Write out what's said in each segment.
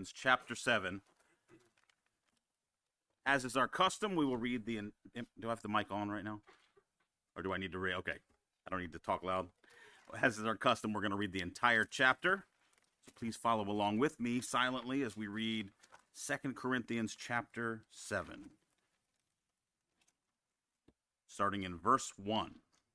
Chapter 7. As is our custom, we will read the... Do I have the mic on right now? Or do I need to read? Okay. I don't need to talk loud. As is our custom, we're going to read the entire chapter. So please follow along with me silently as we read 2 Corinthians chapter 7. Starting in verse 1.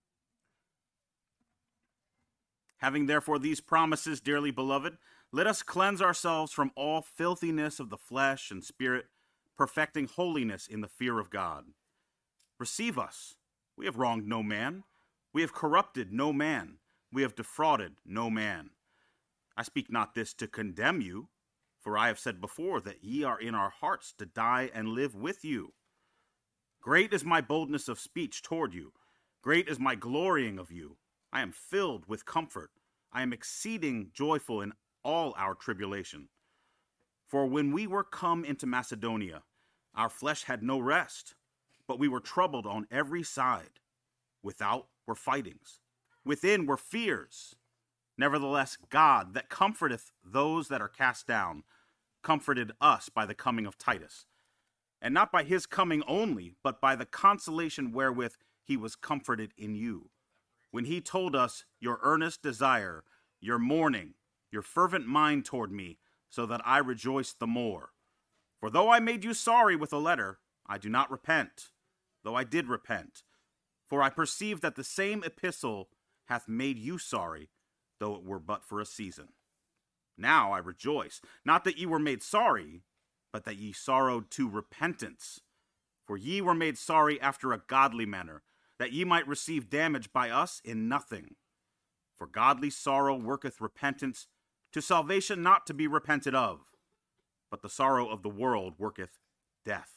Having therefore these promises, dearly beloved, let us cleanse ourselves from all filthiness of the flesh and spirit, perfecting holiness in the fear of God. Receive us. We have wronged no man. We have corrupted no man. We have defrauded no man. I speak not this to condemn you, for I have said before that ye are in our hearts to die and live with you. Great is my boldness of speech toward you. Great is my glorying of you. I am filled with comfort. I am exceeding joyful in all our tribulation. For when we were come into Macedonia, our flesh had no rest, but we were troubled on every side. Without were fightings. Within were fears. Nevertheless, God, that comforteth those that are cast down, comforted us by the coming of Titus. And not by his coming only, but by the consolation wherewith he was comforted in you, when he told us your earnest desire, your mourning, your fervent mind toward me, so that I rejoiced the more. For though I made you sorry with a letter, I do not repent, though I did repent. For I perceive that the same epistle hath made you sorry, though it were but for a season. Now I rejoice, not that ye were made sorry, but that ye sorrowed to repentance. For ye were made sorry after a godly manner, that ye might receive damage by us in nothing. For godly sorrow worketh repentance, to salvation not to be repented of, but the sorrow of the world worketh death.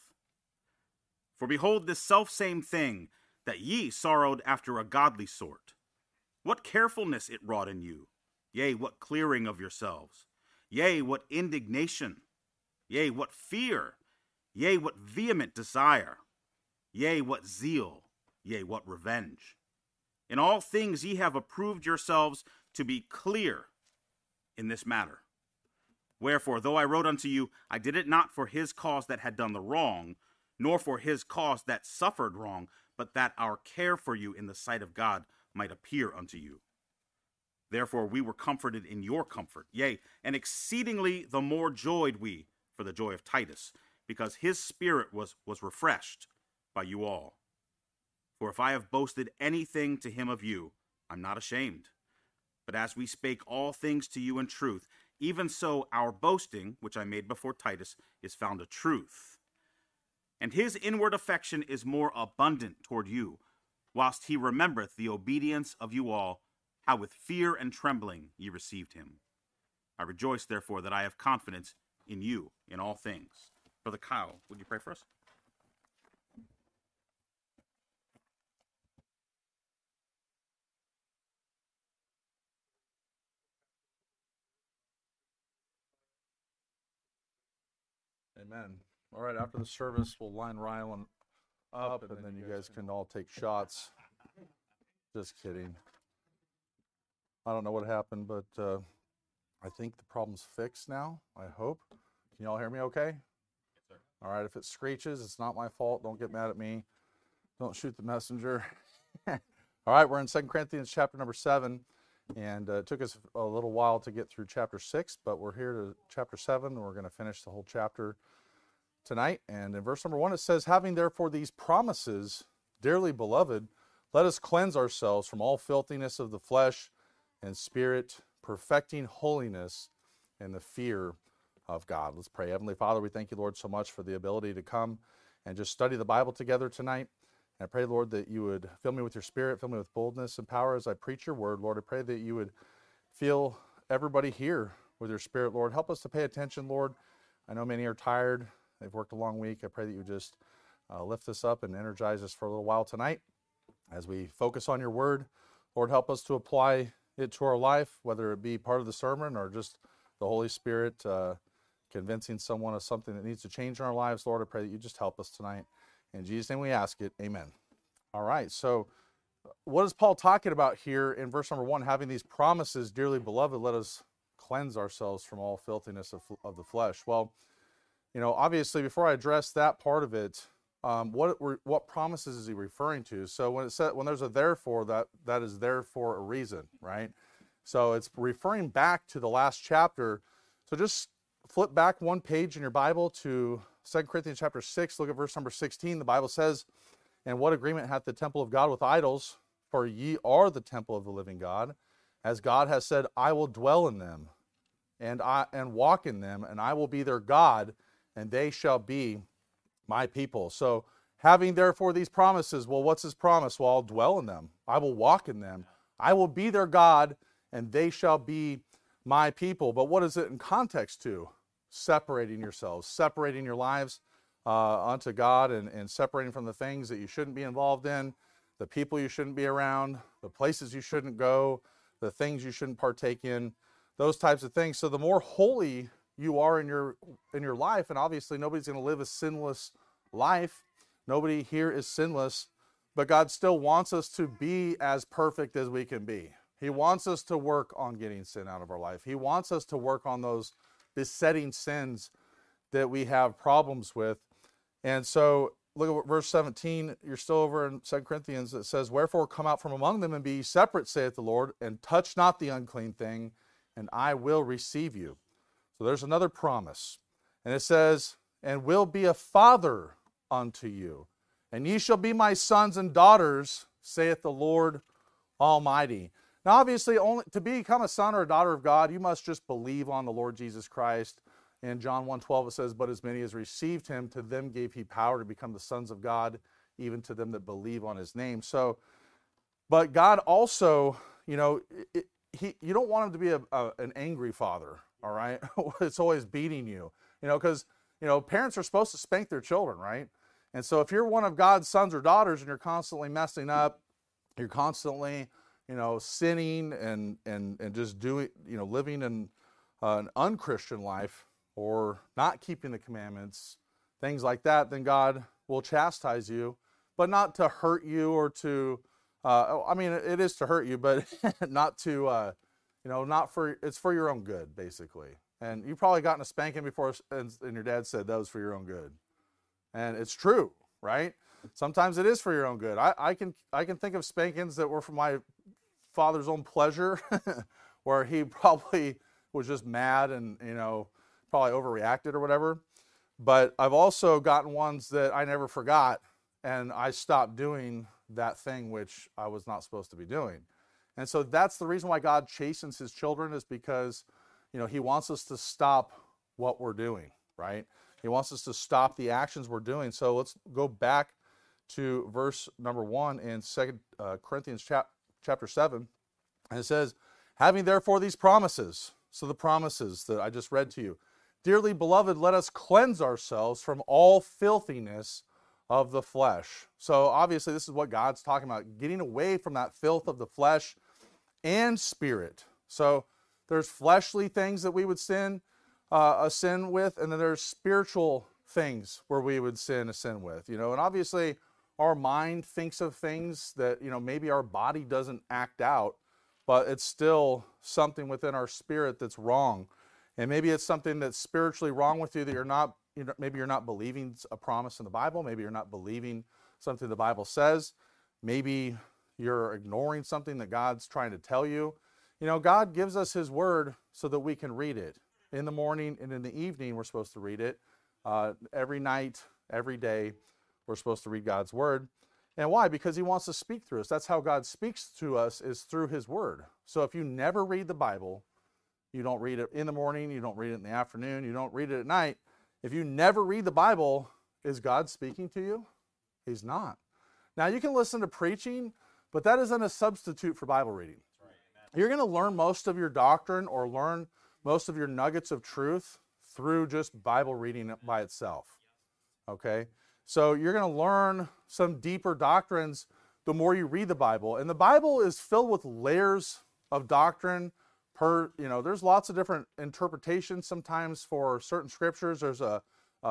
For behold, this selfsame thing, that ye sorrowed after a godly sort, what carefulness it wrought in you, yea, what clearing of yourselves, yea, what indignation, yea, what fear, yea, what vehement desire, yea, what zeal, yea, what revenge. In all things ye have approved yourselves to be clear in this matter. Wherefore, though I wrote unto you, I did it not for his cause that had done the wrong, nor for his cause that suffered wrong, but that our care for you in the sight of God might appear unto you. Therefore we were comforted in your comfort, yea, and exceedingly the more joyed we for the joy of Titus, because his spirit was refreshed by you all. For if I have boasted anything to him of you, I'm not ashamed. But as we spake all things to you in truth, even so our boasting, which I made before Titus, is found a truth. And his inward affection is more abundant toward you, whilst he remembereth the obedience of you all, how with fear and trembling ye received him. I rejoice, therefore, that I have confidence in you in all things. Brother Kyle, would you pray for us? Amen. All right, after the service, we'll line Rylan up, and then you guys can all take shots. Just kidding. I don't know what happened, but I think the problem's fixed now, I hope. Can you all hear me okay? Yes, sir. All right, if it screeches, it's not my fault. Don't get mad at me. Don't shoot the messenger. All right, we're in 2 Corinthians chapter number 7, and it took us a little while to get through chapter 6, but we're here to chapter 7, and we're going to finish the whole chapter tonight. And in verse number 1, it says, having therefore these promises, dearly beloved, let us cleanse ourselves from all filthiness of the flesh and spirit, perfecting holiness in the fear of God. Let's pray. Heavenly Father, we thank you, Lord, so much for the ability to come and just study the Bible together tonight. And I pray, Lord, that you would fill me with your spirit, fill me with boldness and power as I preach your word. Lord, I pray that you would fill everybody here with your spirit, Lord. Help us to pay attention, Lord. I know many are tired. They've worked a long week. I pray that you just lift us up and energize us for a little while tonight as we focus on your word. Lord, help us to apply it to our life, whether it be part of the sermon or just the Holy Spirit convincing someone of something that needs to change in our lives. Lord, I pray that you just help us tonight. In Jesus' name we ask it. Amen. All right, so what is Paul talking about here in verse number 1? Having these promises, dearly beloved, let us cleanse ourselves from all filthiness of the flesh. Well, obviously, before I address that part of it, what promises is he referring to? So when there's a therefore, that is there for a reason, right? So it's referring back to the last chapter. So just flip back one page in your Bible to 2 Corinthians chapter 6. Look at verse number 16. The Bible says, "And what agreement hath the temple of God with idols? For ye are the temple of the living God. As God has said, I will dwell in them, and walk in them, and I will be their God, and they shall be my people." So having therefore these promises, well, what's his promise? Well, I'll dwell in them. I will walk in them. I will be their God, and they shall be my people. But what is it in context to? Separating yourselves, separating your lives unto God, and separating from the things that you shouldn't be involved in, the people you shouldn't be around, the places you shouldn't go, the things you shouldn't partake in, those types of things. So the more holy you are in your life, and obviously nobody's going to live a sinless life. Nobody here is sinless, but God still wants us to be as perfect as we can be. He wants us to work on getting sin out of our life. He wants us to work on those besetting sins that we have problems with. And so look at verse 17. You're still over in 2 Corinthians. It says, "Wherefore come out from among them and be ye separate, saith the Lord, and touch not the unclean thing, and I will receive you." So there's another promise. And it says, "And will be a father unto you, and ye shall be my sons and daughters, saith the Lord Almighty." Now, obviously, only to become a son or a daughter of God, you must just believe on the Lord Jesus Christ. In John 1:12, it says, "But as many as received him, to them gave he power to become the sons of God, even to them that believe on his name." So, but God also, you don't want him to be an angry father, all right? It's always beating you, because, parents are supposed to spank their children, right? And so if you're one of God's sons or daughters and you're constantly messing up, you're constantly, sinning and just doing, living in an unchristian life or not keeping the commandments, things like that, then God will chastise you, but not to hurt you or to, it is to hurt you, but not to, it's for your own good, basically. And you've probably gotten a spanking before, and your dad said that was for your own good. And it's true, right? Sometimes it is for your own good. I can think of spankings that were for my father's own pleasure, where he probably was just mad and, probably overreacted or whatever. But I've also gotten ones that I never forgot, and I stopped doing that thing which I was not supposed to be doing. And so that's the reason why God chastens his children, is because, he wants us to stop what we're doing, right? He wants us to stop the actions we're doing. So let's go back to verse number 1 in 2 Corinthians chapter 7. And it says, "Having therefore these promises," so the promises that I just read to you, "Dearly beloved, let us cleanse ourselves from all filthiness of the flesh." So obviously this is what God's talking about, getting away from that filth of the flesh and spirit. So there's fleshly things that we would sin with, and then there's spiritual things where we would sin a sin with, and obviously our mind thinks of things that, maybe our body doesn't act out, but it's still something within our spirit that's wrong. And maybe it's something that's spiritually wrong with you, that maybe you're not believing a promise in the Bible. Maybe you're not believing something the Bible says. Maybe you're ignoring something that God's trying to tell you. God gives us his word so that we can read it. In the morning and in the evening, we're supposed to read it. Every night, every day, we're supposed to read God's word. And why? Because he wants to speak through us. That's how God speaks to us, is through his word. So if you never read the Bible, you don't read it in the morning, you don't read it in the afternoon, you don't read it at night. If you never read the Bible, is God speaking to you? He's not. Now, you can listen to preaching, but that isn't a substitute for Bible reading. You're going to learn most of your doctrine or learn most of your nuggets of truth through just Bible reading by itself. Okay? So you're going to learn some deeper doctrines the more you read the Bible. And the Bible is filled with layers of doctrine. There's lots of different interpretations sometimes for certain scriptures. There's a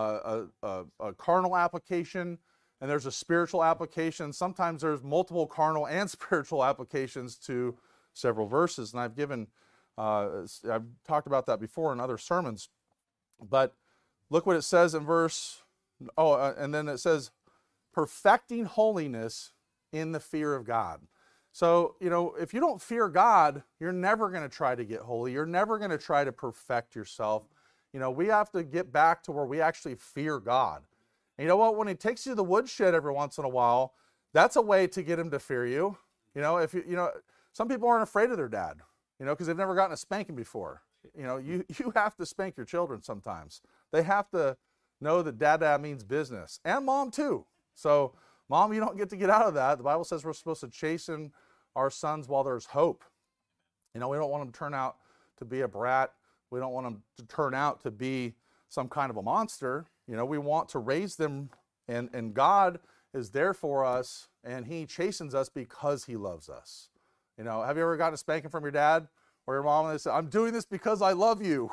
carnal application, and there's a spiritual application. Sometimes there's multiple carnal and spiritual applications to several verses. And I've given I've talked about that before in other sermons. But look what it says in verse, and then it says, perfecting holiness in the fear of God. So, if you don't fear God, you're never going to try to get holy. You're never going to try to perfect yourself. We have to get back to where we actually fear God. And you know what? When he takes you to the woodshed every once in a while, that's a way to get him to fear you. Some people aren't afraid of their dad, because they've never gotten a spanking before. You have to spank your children sometimes. They have to know that dad means business, and mom too. So, mom, you don't get out of that. The Bible says we're supposed to chasten our sons while there's hope. We don't want them to turn out to be a brat. We don't want them to turn out to be some kind of a monster. We want to raise them, and God is there for us, and he chastens us because he loves us. Have you ever gotten a spanking from your dad or your mom and they say, I'm doing this because I love you?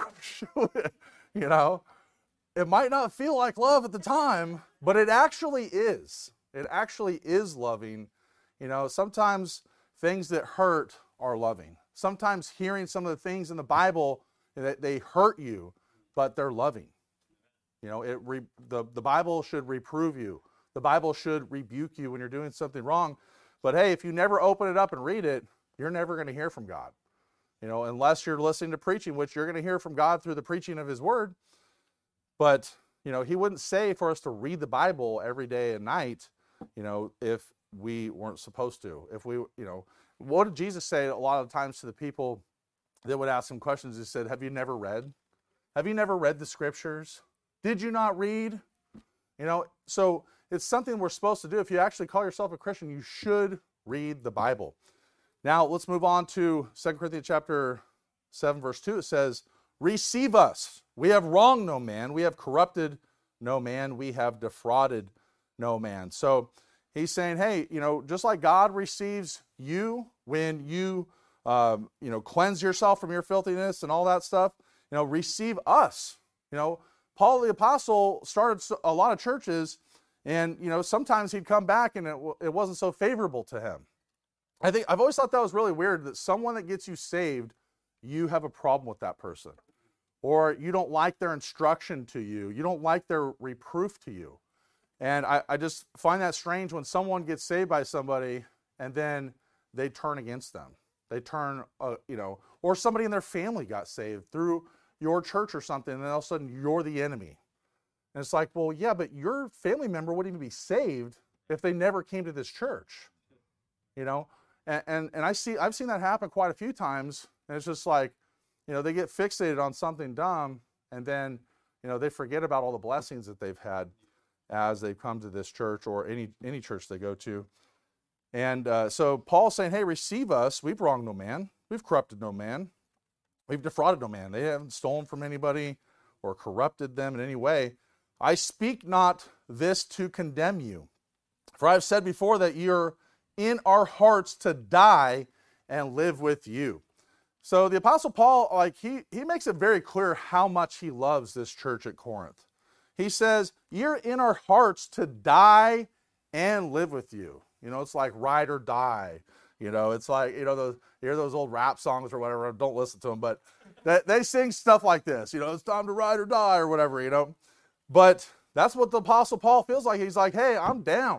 It might not feel like love at the time, but it actually is. It actually is loving. Sometimes things that hurt are loving. Sometimes hearing some of the things in the Bible, they hurt you, but they're loving. The Bible should reprove you. The Bible should rebuke you when you're doing something wrong. But hey, if you never open it up and read it, you're never going to hear from God. Unless you're listening to preaching, which you're going to hear from God through the preaching of his word. But, he wouldn't say for us to read the Bible every day and night, if we weren't supposed to. If we, what did Jesus say a lot of times to the people that would ask him questions? He said, have you never read? Have you never read the scriptures? Did you not read? So it's something we're supposed to do. If you actually call yourself a Christian, you should read the Bible. Now, let's move on to 2 Corinthians chapter 7, verse 2. It says, receive us. We have wronged no man. We have corrupted no man. We have defrauded no man. So he's saying, hey, just like God receives you when you, cleanse yourself from your filthiness and all that stuff, receive us. Paul the Apostle started a lot of churches, and, sometimes he'd come back and it wasn't so favorable to him. I've always thought that was really weird, that someone that gets you saved, you have a problem with that person. Or you don't like their instruction to you. You don't like their reproof to you. And I just find that strange when someone gets saved by somebody and then they turn against them. They turn, or somebody in their family got saved through your church or something, and then all of a sudden you're the enemy. And it's like, well, yeah, but your family member wouldn't even be saved if they never came to this church. And I've seen that happen quite a few times, and it's just like, they get fixated on something dumb, and then, they forget about all the blessings that they've had as they come to this church or any church they go to. And so Paul's saying, hey, receive us. We've wronged no man. We've corrupted no man. We've defrauded no man. They haven't stolen from anybody or corrupted them in any way. I speak not this to condemn you. For I have said before that you're in our hearts to die and live with you. So the Apostle Paul, he makes it very clear how much he loves this church at Corinth. He says, you're in our hearts to die and live with you. It's like ride or die. It's like, you hear those old rap songs or whatever, don't listen to them, but they sing stuff like this, it's time to ride or die or whatever, But that's what the Apostle Paul feels like. He's like, hey, I'm down.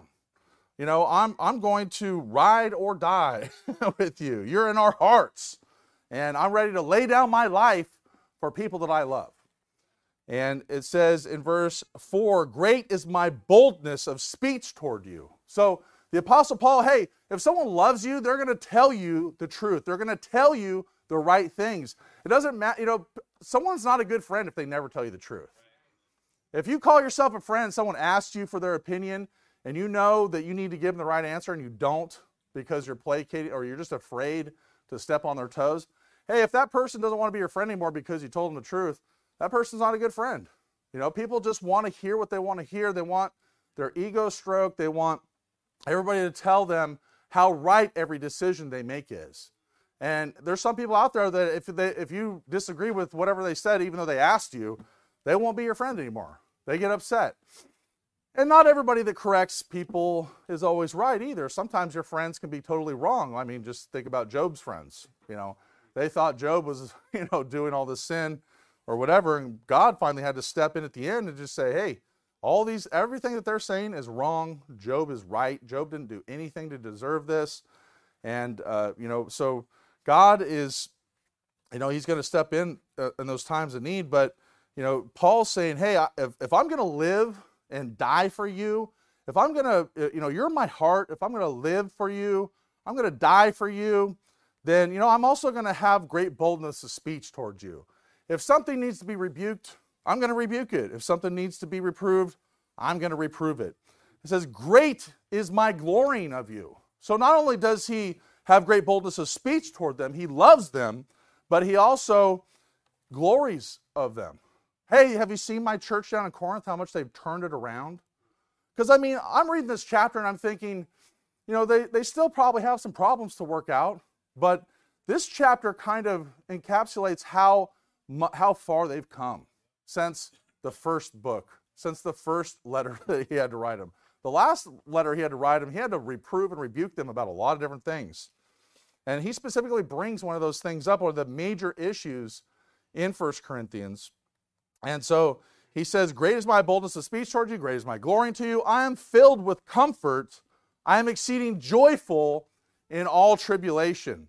I'm going to ride or die with you. You're in our hearts. And I'm ready to lay down my life for people that I love. And it says in verse 4, great is my boldness of speech toward you. So the Apostle Paul, hey, if someone loves you, they're going to tell you the truth. They're going to tell you the right things. It doesn't matter, someone's not a good friend if they never tell you the truth. If you call yourself a friend, someone asks you for their opinion, and you know that you need to give them the right answer and you don't because you're placating or you're just afraid to step on their toes. Hey, if that person doesn't want to be your friend anymore because you told them the truth, that person's not a good friend. People just want to hear what they want to hear. They want their ego stroked. They want everybody to tell them how right every decision they make is. And there's some people out there that if you disagree with whatever they said, even though they asked you, they won't be your friend anymore. They get upset. And not everybody that corrects people is always right either. Sometimes your friends can be totally wrong. I mean, just think about Job's friends. They thought Job was, doing all this sin or whatever, and God finally had to step in at the end and just say, hey, everything that they're saying is wrong. Job is right. Job didn't do anything to deserve this. And, so God is, he's going to step in those times of need. But, Paul's saying, hey, if I'm going to live and die for you, if I'm going to, you're my heart, if I'm going to live for you, I'm going to die for you, then, I'm also going to have great boldness of speech towards you. If something needs to be rebuked, I'm going to rebuke it. If something needs to be reproved, I'm going to reprove it. It says, great is my glorying of you. So not only does he have great boldness of speech toward them, he loves them, but he also glories of them. Hey, have you seen my church down in Corinth, how much they've turned it around? Because, I'm reading this chapter and I'm thinking, they still probably have some problems to work out, but this chapter kind of encapsulates how far they've come since the first book, since the first letter that he had to write them. The last letter he had to write them, he had to reprove and rebuke them about a lot of different things. And he specifically brings one of those things up, one of the major issues in 1 Corinthians. And so he says, great is my boldness of speech toward you, great is my glorying to you. I am filled with comfort. I am exceeding joyful in all tribulation.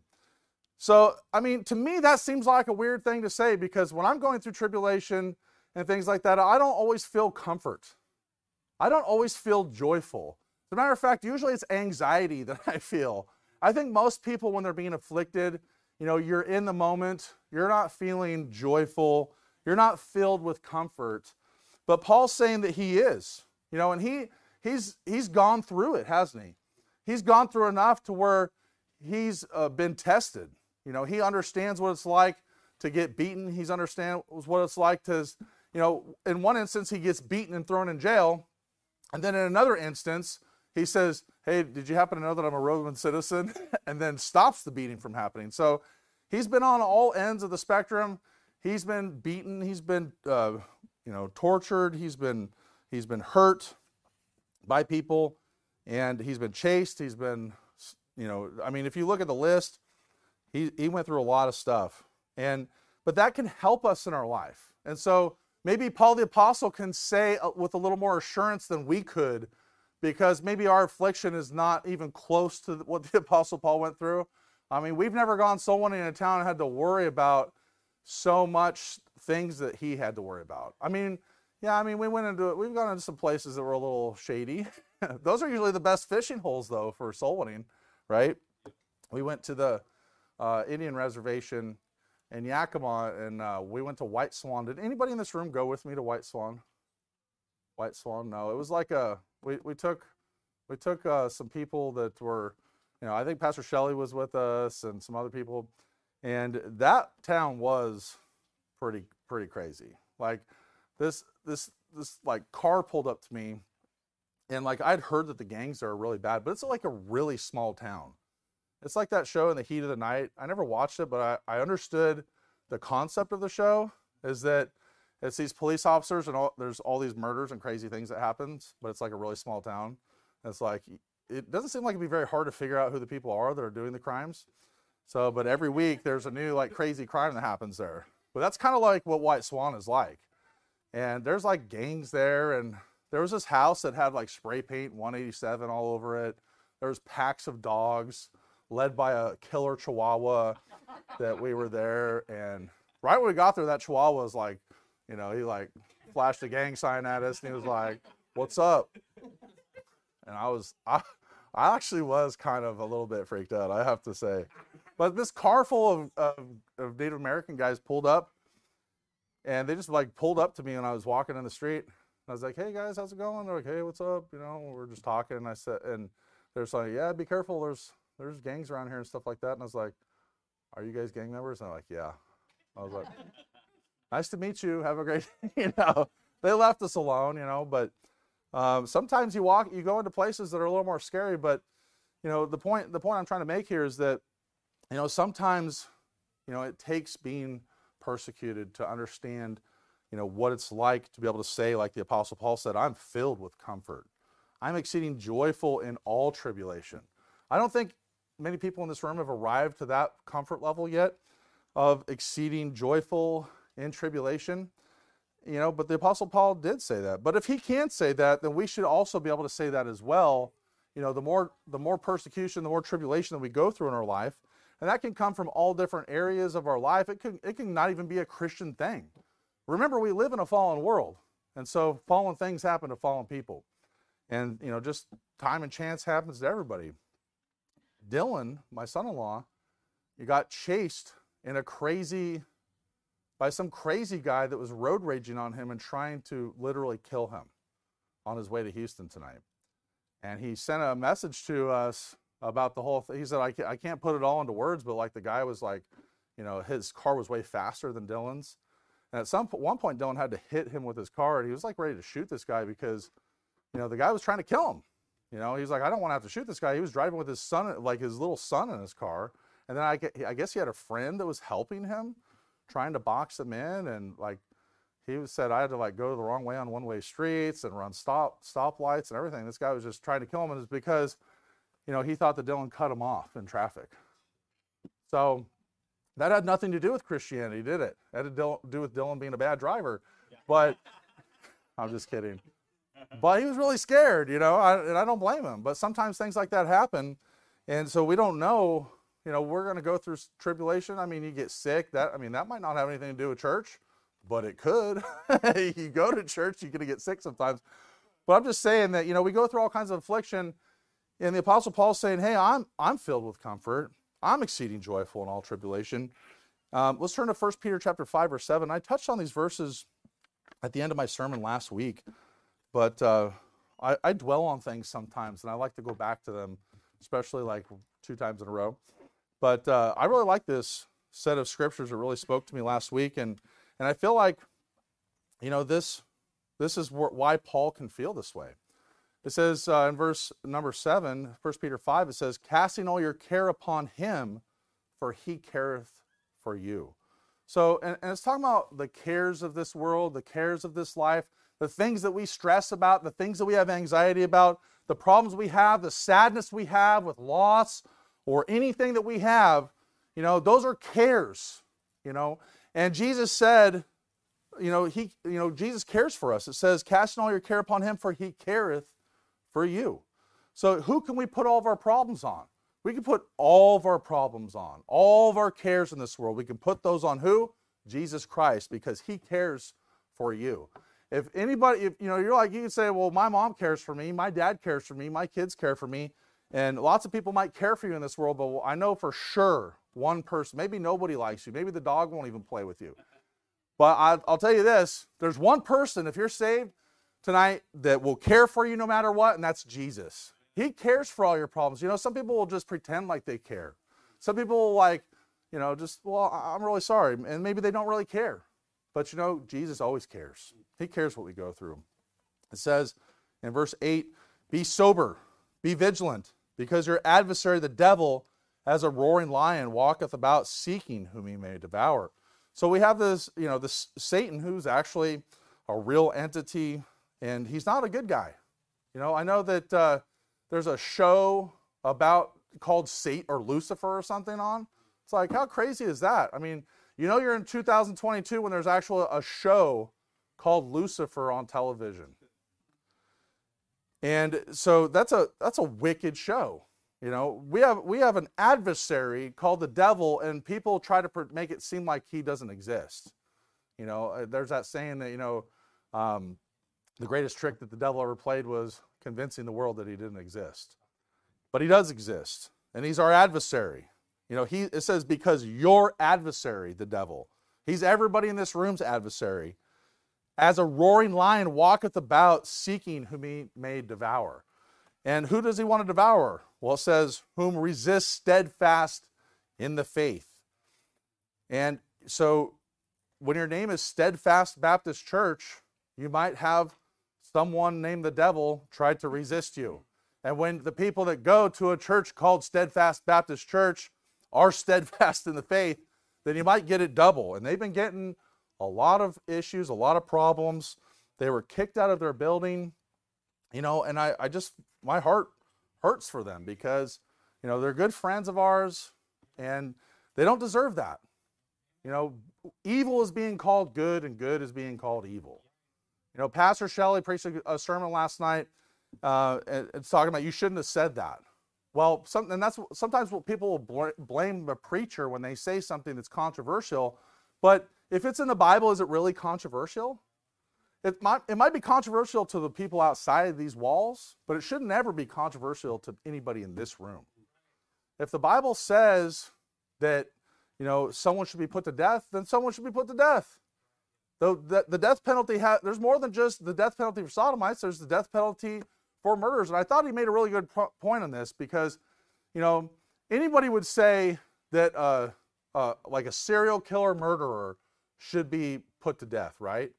So, to me, that seems like a weird thing to say, because when I'm going through tribulation and things like that, I don't always feel comfort. I don't always feel joyful. As a matter of fact, usually it's anxiety that I feel. I think most people, when they're being afflicted, you're in the moment, you're not feeling joyful, you're not filled with comfort. But Paul's saying that he is, and he's gone through it, hasn't he? He's gone through enough to where he's been tested. He understands what it's like to get beaten. He understands what it's like to, in one instance, he gets beaten and thrown in jail. And then in another instance, he says, hey, did you happen to know that I'm a Roman citizen? And then stops the beating from happening. So he's been on all ends of the spectrum. He's been beaten. He's been, tortured. He's been hurt by people. And he's been chased. He's been, if you look at the list, he went through a lot of stuff. But that can help us in our life. And so maybe Paul the Apostle can say with a little more assurance than we could, because maybe our affliction is not even close to what the Apostle Paul went through. We've never gone soul winning in a town and had to worry about so much things that he had to worry about. we've gone into some places that were a little shady. Those are usually the best fishing holes, though, for soul winning, right? We went to the Indian reservation in Yakima, and we went to White Swan. Did anybody in this room go with me to White Swan? White Swan? No, it was like we took some people that were, I think Pastor Shelley was with us and some other people, and that town was pretty crazy. Like this like car pulled up to me, and like I'd heard that the gangs there are really bad, but it's like a really small town. It's like that show In the Heat of the Night. I never watched it, but I understood the concept of the show is that it's these police officers and there's all these murders and crazy things that happens, but it's like a really small town. It's like, it doesn't seem like it'd be very hard to figure out who the people are that are doing the crimes. So, but every week there's a new like crazy crime that happens there. But that's kind of like what White Swan is like. And there's like gangs there, and there was this house that had like spray paint 187 all over it. There's packs of dogs led by a killer Chihuahua that we were there. And right when we got there, that Chihuahua was like, he like flashed a gang sign at us, and he was like, "What's up?" And I actually was kind of a little bit freaked out, I have to say. But this car full of Native American guys pulled up, and they just like pulled up to me when I was walking in the street. I was like, "Hey guys, how's it going?" They're like, "Hey, what's up?" We're just talking, and I said, and they're just like, "Yeah, be careful. There's gangs around here and stuff like that." And I was like, "Are you guys gang members?" And they're like, "Yeah." I was like, "Nice to meet you. Have a great," They left us alone, but sometimes you go into places that are a little more scary. But the point I'm trying to make here is that sometimes it takes being persecuted to understand what it's like to be able to say, like the Apostle Paul said, "I'm filled with comfort. I'm exceeding joyful in all tribulation." I don't think many people in this room have arrived to that comfort level yet. of exceeding joyful in tribulation. But the Apostle Paul did say that. But if he can say that, then we should also be able to say that as well. The more persecution, the more tribulation that we go through in our life, and that can come from all different areas of our life. It can not even be a Christian thing. Remember, we live in a fallen world, and so fallen things happen to fallen people, and just time and chance happens to everybody. Dylan, my son-in-law, he got chased by some crazy guy that was road raging on him and trying to literally kill him on his way to Houston tonight. And he sent a message to us about the whole thing. He said, I can't put it all into words, but like the guy was like, his car was way faster than Dylan's. And at one point, Dylan had to hit him with his car, and he was like ready to shoot this guy because, the guy was trying to kill him. He was like, I don't want to have to shoot this guy. He was driving with his son, like his little son in his car. And then I guess he had a friend that was helping him, trying to box him in, and like he said I had to like go the wrong way on one-way streets and run stoplights and everything. This guy was just trying to kill him, and it's because he thought that Dylan cut him off in traffic. So that had nothing to do with Christianity, did it? It had to do with Dylan being a bad driver. Yeah. But I'm just kidding. But he was really scared, and I don't blame him. But sometimes things like that happen, and so we don't know. We're going to go through tribulation. I mean, you get sick. That might not have anything to do with church, but it could. You go to church, you're going to get sick sometimes. But I'm just saying that, we go through all kinds of affliction. And the Apostle Paul's saying, hey, I'm filled with comfort. I'm exceeding joyful in all tribulation. Let's turn to 1 Peter chapter 5, verse 7. I touched on these verses at the end of my sermon last week, but I dwell on things sometimes, and I like to go back to them, especially like 2 times in a row. But I really like this set of scriptures that really spoke to me last week, and I feel like, this is why Paul can feel this way. It says in verse number 7, 1 Peter 5, it says, casting all your care upon him, for he careth for you. So, and it's talking about the cares of this world, the cares of this life, the things that we stress about, the things that we have anxiety about, the problems we have, the sadness we have with loss, or anything that we have, those are cares, And Jesus said, Jesus cares for us. It says, casting all your care upon him, for he careth for you. So who can we put all of our problems on? We can put all of our problems on, all of our cares in this world. We can put those on who? Jesus Christ, because he cares for you. If anybody, you're like, you can say, well, my mom cares for me, my dad cares for me, my kids care for me. And lots of people might care for you in this world, but I know for sure one person, maybe nobody likes you, maybe the dog won't even play with you. But I'll tell you this, there's one person, if you're saved tonight, that will care for you no matter what, and that's Jesus. He cares for all your problems. Some people will just pretend like they care. Some people will I'm really sorry, and maybe they don't really care. But Jesus always cares. He cares what we go through. It says in verse 8, be sober, be vigilant, because your adversary, the devil, as a roaring lion, walketh about seeking whom he may devour. So we have this, this Satan, who's actually a real entity, and he's not a good guy. I know that there's a show called Satan or Lucifer or something on. It's like, how crazy is that? I mean, you're in 2022 when there's actually a show called Lucifer on television. And so that's a wicked show. We have an adversary called the devil, and people try to make it seem like he doesn't exist. There's that saying that the greatest trick that the devil ever played was convincing the world that he didn't exist. But he does exist, and he's our adversary. It says, because your adversary, the devil, he's everybody in this room's adversary, as a roaring lion walketh about seeking whom he may devour. And who does he want to devour? Well, it says, whom resist steadfast in the faith. And so when your name is Steadfast Baptist Church, you might have someone named the devil try to resist you. And when the people that go to a church called Steadfast Baptist Church are steadfast in the faith, then you might get it double. And they've been getting a lot of issues, a lot of problems. They were kicked out of their building, and I just, my heart hurts for them because, they're good friends of ours, and they don't deserve that. You know, evil is being called good and good is being called evil. You know, Pastor Shelley preached a sermon last night. It's talking about you shouldn't have said that. Well, sometimes what people will blame the preacher when they say something that's controversial. But if it's in the Bible, is it really controversial? It might be controversial to the people outside of these walls, but it should never be controversial to anybody in this room. If the Bible says that, you know, someone should be put to death, then someone should be put to death. The death penalty, there's more than just the death penalty for sodomites, there's the death penalty for murderers. And I thought he made a really good point on this because, you know, anybody would say that like a serial killer murderer should be put to death, right?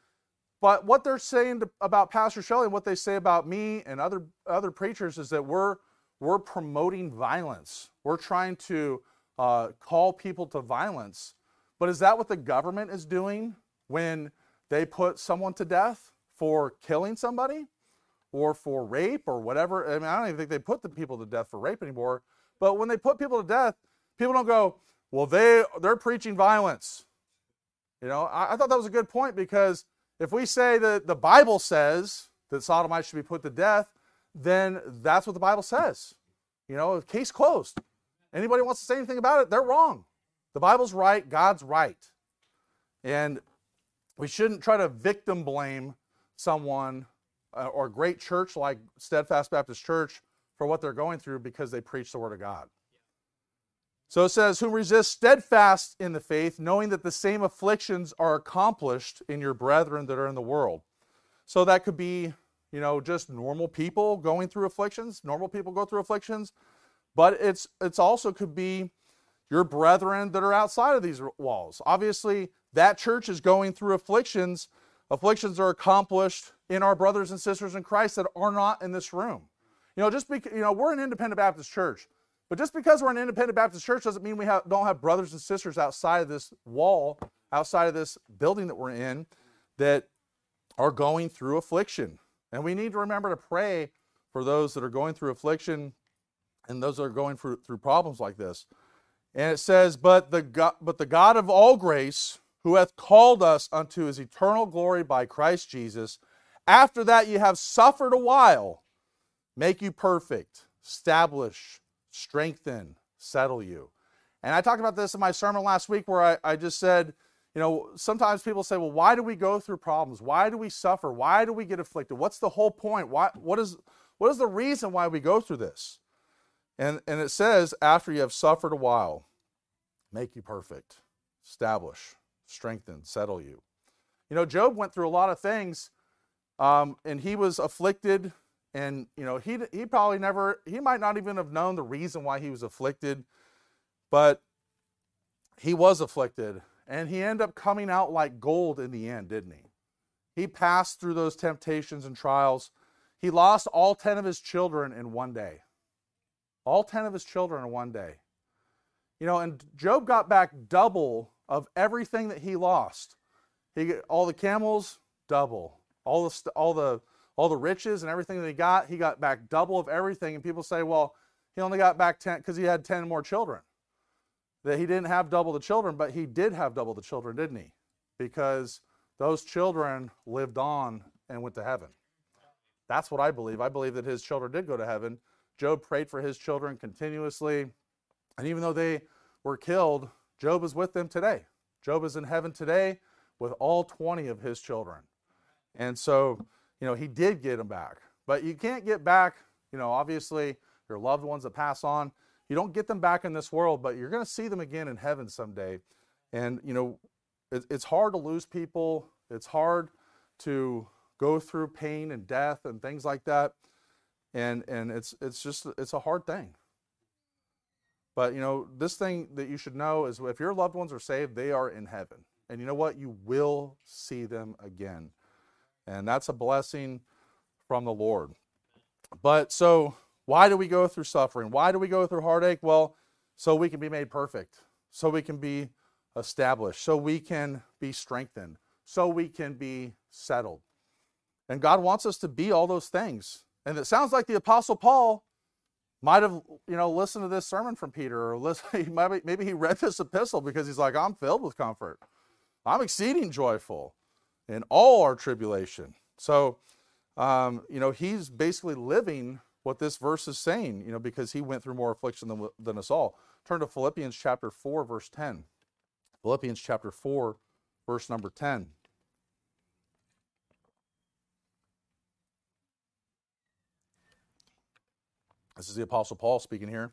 But what they're saying about Pastor Shelley and what they say about me and other preachers is that we're promoting violence. We're trying to call people to violence. But is that what the government is doing when they put someone to death for killing somebody or for rape or whatever? I mean, I don't even think they put the people to death for rape anymore. But when they put people to death, people don't go, well, they're preaching violence. You know, I thought that was a good point, because if we say that the Bible says that sodomites should be put to death, then that's what the Bible says. You know, case closed. Anybody wants to say anything about it, they're wrong. The Bible's right, God's right. And we shouldn't try to victim blame someone or a great church like Steadfast Baptist Church for what they're going through because they preach the Word of God. So it says, whom resist steadfast in the faith, knowing that the same afflictions are accomplished in your brethren that are in the world. So that could be, you know, just normal people going through afflictions. Normal people go through afflictions. But it's also could be your brethren that are outside of these walls. Obviously, that church is going through afflictions. Afflictions are accomplished in our brothers and sisters in Christ that are not in this room. You know, just because, you know, we're an independent Baptist church. But just because we're an independent Baptist church doesn't mean we don't have brothers and sisters outside of this wall, outside of this building that we're in, that are going through affliction. And we need to remember to pray for those that are going through affliction and those that are going through problems like this. And it says, but the God of all grace, who hath called us unto his eternal glory by Christ Jesus, after that ye have suffered a while, make you perfect, establish, strengthen, settle you. And I talked about this in my sermon last week where I just said, you know, sometimes people say, well, why do we go through problems? Why do we suffer? Why do we get afflicted? What's the whole point? What is the reason why we go through this? And it says, after you have suffered a while, make you perfect, establish, strengthen, settle you. You know, Job went through a lot of things, and he was afflicted. And, you know, he might not even have known the reason why he was afflicted, but he was afflicted. And he ended up coming out like gold in the end, didn't he? He passed through those temptations and trials. He lost all 10 of his children in one day. All 10 of his children in one day. You know, and Job got back double of everything that he lost. All the camels, double. All the riches and everything that he got back double of everything. And people say, well, he only got back 10 because he had 10 more children. That he didn't have double the children, but he did have double the children, didn't he? Because those children lived on and went to heaven. That's what I believe. I believe that his children did go to heaven. Job prayed for his children continuously. And even though they were killed, Job is with them today. Job is in heaven today with all 20 of his children. And so, you know, he did get them back. But you can't get back, you know, obviously your loved ones that pass on. You don't get them back in this world, but you're going to see them again in heaven someday. And, you know, it's hard to lose people. It's hard to go through pain and death and things like that. And it's a hard thing. But, you know, this thing that you should know is if your loved ones are saved, they are in heaven. And you know what? You will see them again. And that's a blessing from the Lord. But so why do we go through suffering? Why do we go through heartache? Well, so we can be made perfect. So we can be established. So we can be strengthened. So we can be settled. And God wants us to be all those things. And it sounds like the Apostle Paul might have, listened to this sermon from Peter, or maybe he read this epistle because he's like, I'm filled with comfort. I'm exceeding joyful in all our tribulation. So, he's basically living what this verse is saying, because he went through more affliction than us all. Turn to Philippians chapter 4, verse 10. Philippians chapter 4, verse number 10. This is the Apostle Paul speaking here.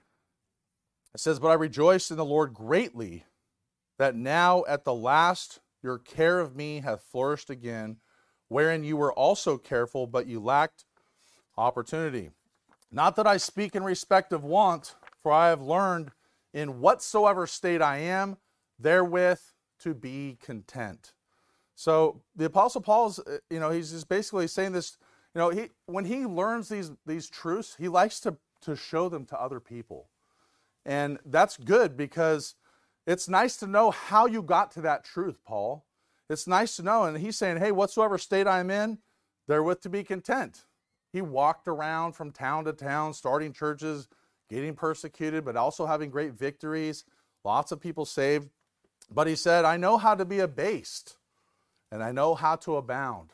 It says, "But I rejoice in the Lord greatly, that now at the last your care of me hath flourished again, wherein you were also careful, but you lacked opportunity. Not that I speak in respect of want, for I have learned in whatsoever state I am, therewith to be content." So the Apostle Paul's, he's just basically saying this. When he learns these truths, he likes to show them to other people. And that's good, because it's nice to know how you got to that truth, Paul. It's nice to know. And he's saying, hey, whatsoever state I am in, therewith to be content. He walked around from town to town, starting churches, getting persecuted, but also having great victories, lots of people saved. But he said, I know how to be abased, and I know how to abound.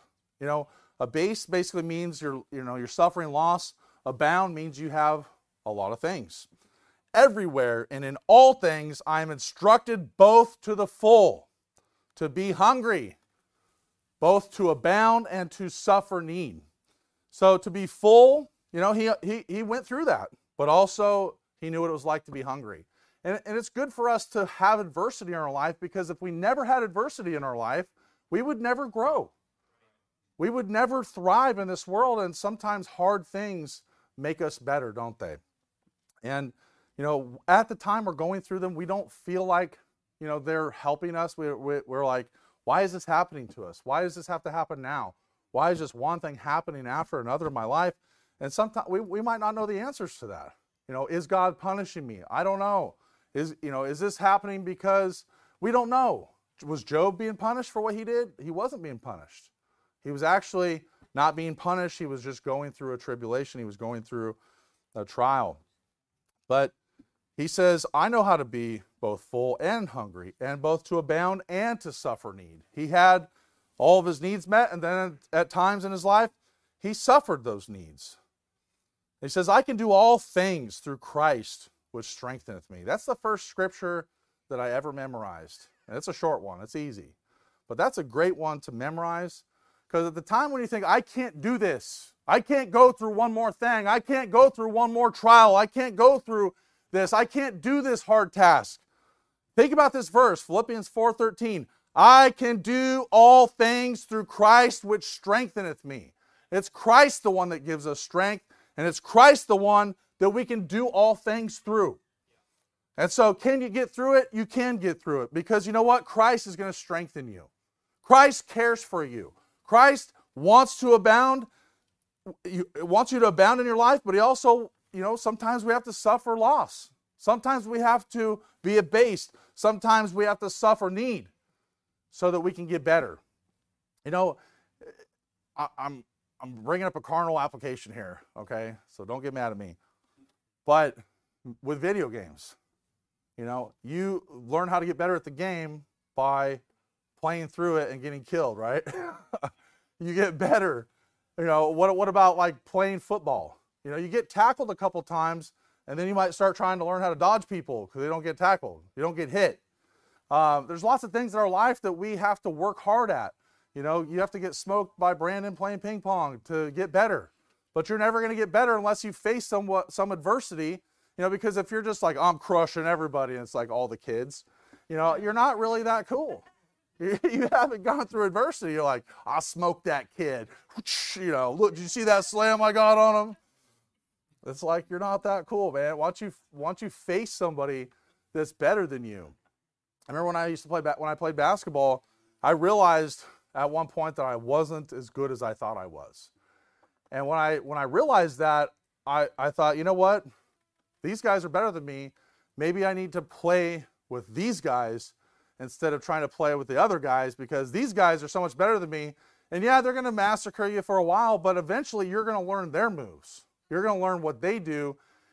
Abased basically means you're suffering loss. Abound means you have a lot of things. Everywhere and in all things I am instructed both to the full, to be hungry, both to abound and to suffer need. So to be full, he went through that, but also he knew what it was like to be hungry. And it's good for us to have adversity in our life, because if we never had adversity in our life, we would never grow. We would never thrive in this world, and sometimes hard things make us better, don't they? And, at the time we're going through them, we don't feel like, they're helping us. We're like, why is this happening to us? Why does this have to happen now? Why is just one thing happening after another in my life? And sometimes we might not know the answers to that. Is God punishing me? I don't know. Is this happening because we don't know? Was Job being punished for what he did? He wasn't being punished. He was actually not being punished. He was just going through a tribulation. He was going through a trial. But he says, I know how to be both full and hungry, and both to abound and to suffer need. He had all of his needs met, and then at times in his life, he suffered those needs. He says, I can do all things through Christ, which strengtheneth me. That's the first scripture that I ever memorized. And it's a short one. It's easy. But that's a great one to memorize. Because at the time when you think, I can't do this, I can't go through one more thing, I can't go through one more trial, I can't go through this, I can't do this hard task. Think about this verse, Philippians 4:13. I can do all things through Christ which strengtheneth me. It's Christ the one that gives us strength, and it's Christ the one that we can do all things through. And so can you get through it? You can get through it, because you know what? Christ is going to strengthen you. Christ cares for you. Christ wants to abound. He wants you to abound in your life, but he also, sometimes we have to suffer loss. Sometimes we have to be abased. Sometimes we have to suffer need so that we can get better. I'm bringing up a carnal application here, okay? So don't get mad at me. But with video games, you learn how to get better at the game by playing through it and getting killed, right? You get better. What about like playing football? You get tackled a couple times, and then you might start trying to learn how to dodge people because they don't get tackled. You don't get hit. There's lots of things in our life that we have to work hard at. You have to get smoked by Brandon playing ping pong to get better. But you're never going to get better unless you face some adversity, because if you're just like, I'm crushing everybody, and it's like all the kids, you're not really that cool. You haven't gone through adversity. You're like, I smoked that kid. Look, did you see that slam I got on him? It's like, you're not that cool, man. Why don't you face somebody that's better than you? I remember when I played basketball, I realized at one point that I wasn't as good as I thought I was. And when I realized that, I thought, you know what? These guys are better than me. Maybe I need to play with these guys instead of trying to play with the other guys, because these guys are so much better than me. And yeah, they're going to massacre you for a while, but eventually you're going to learn their moves. You're going to learn what they do,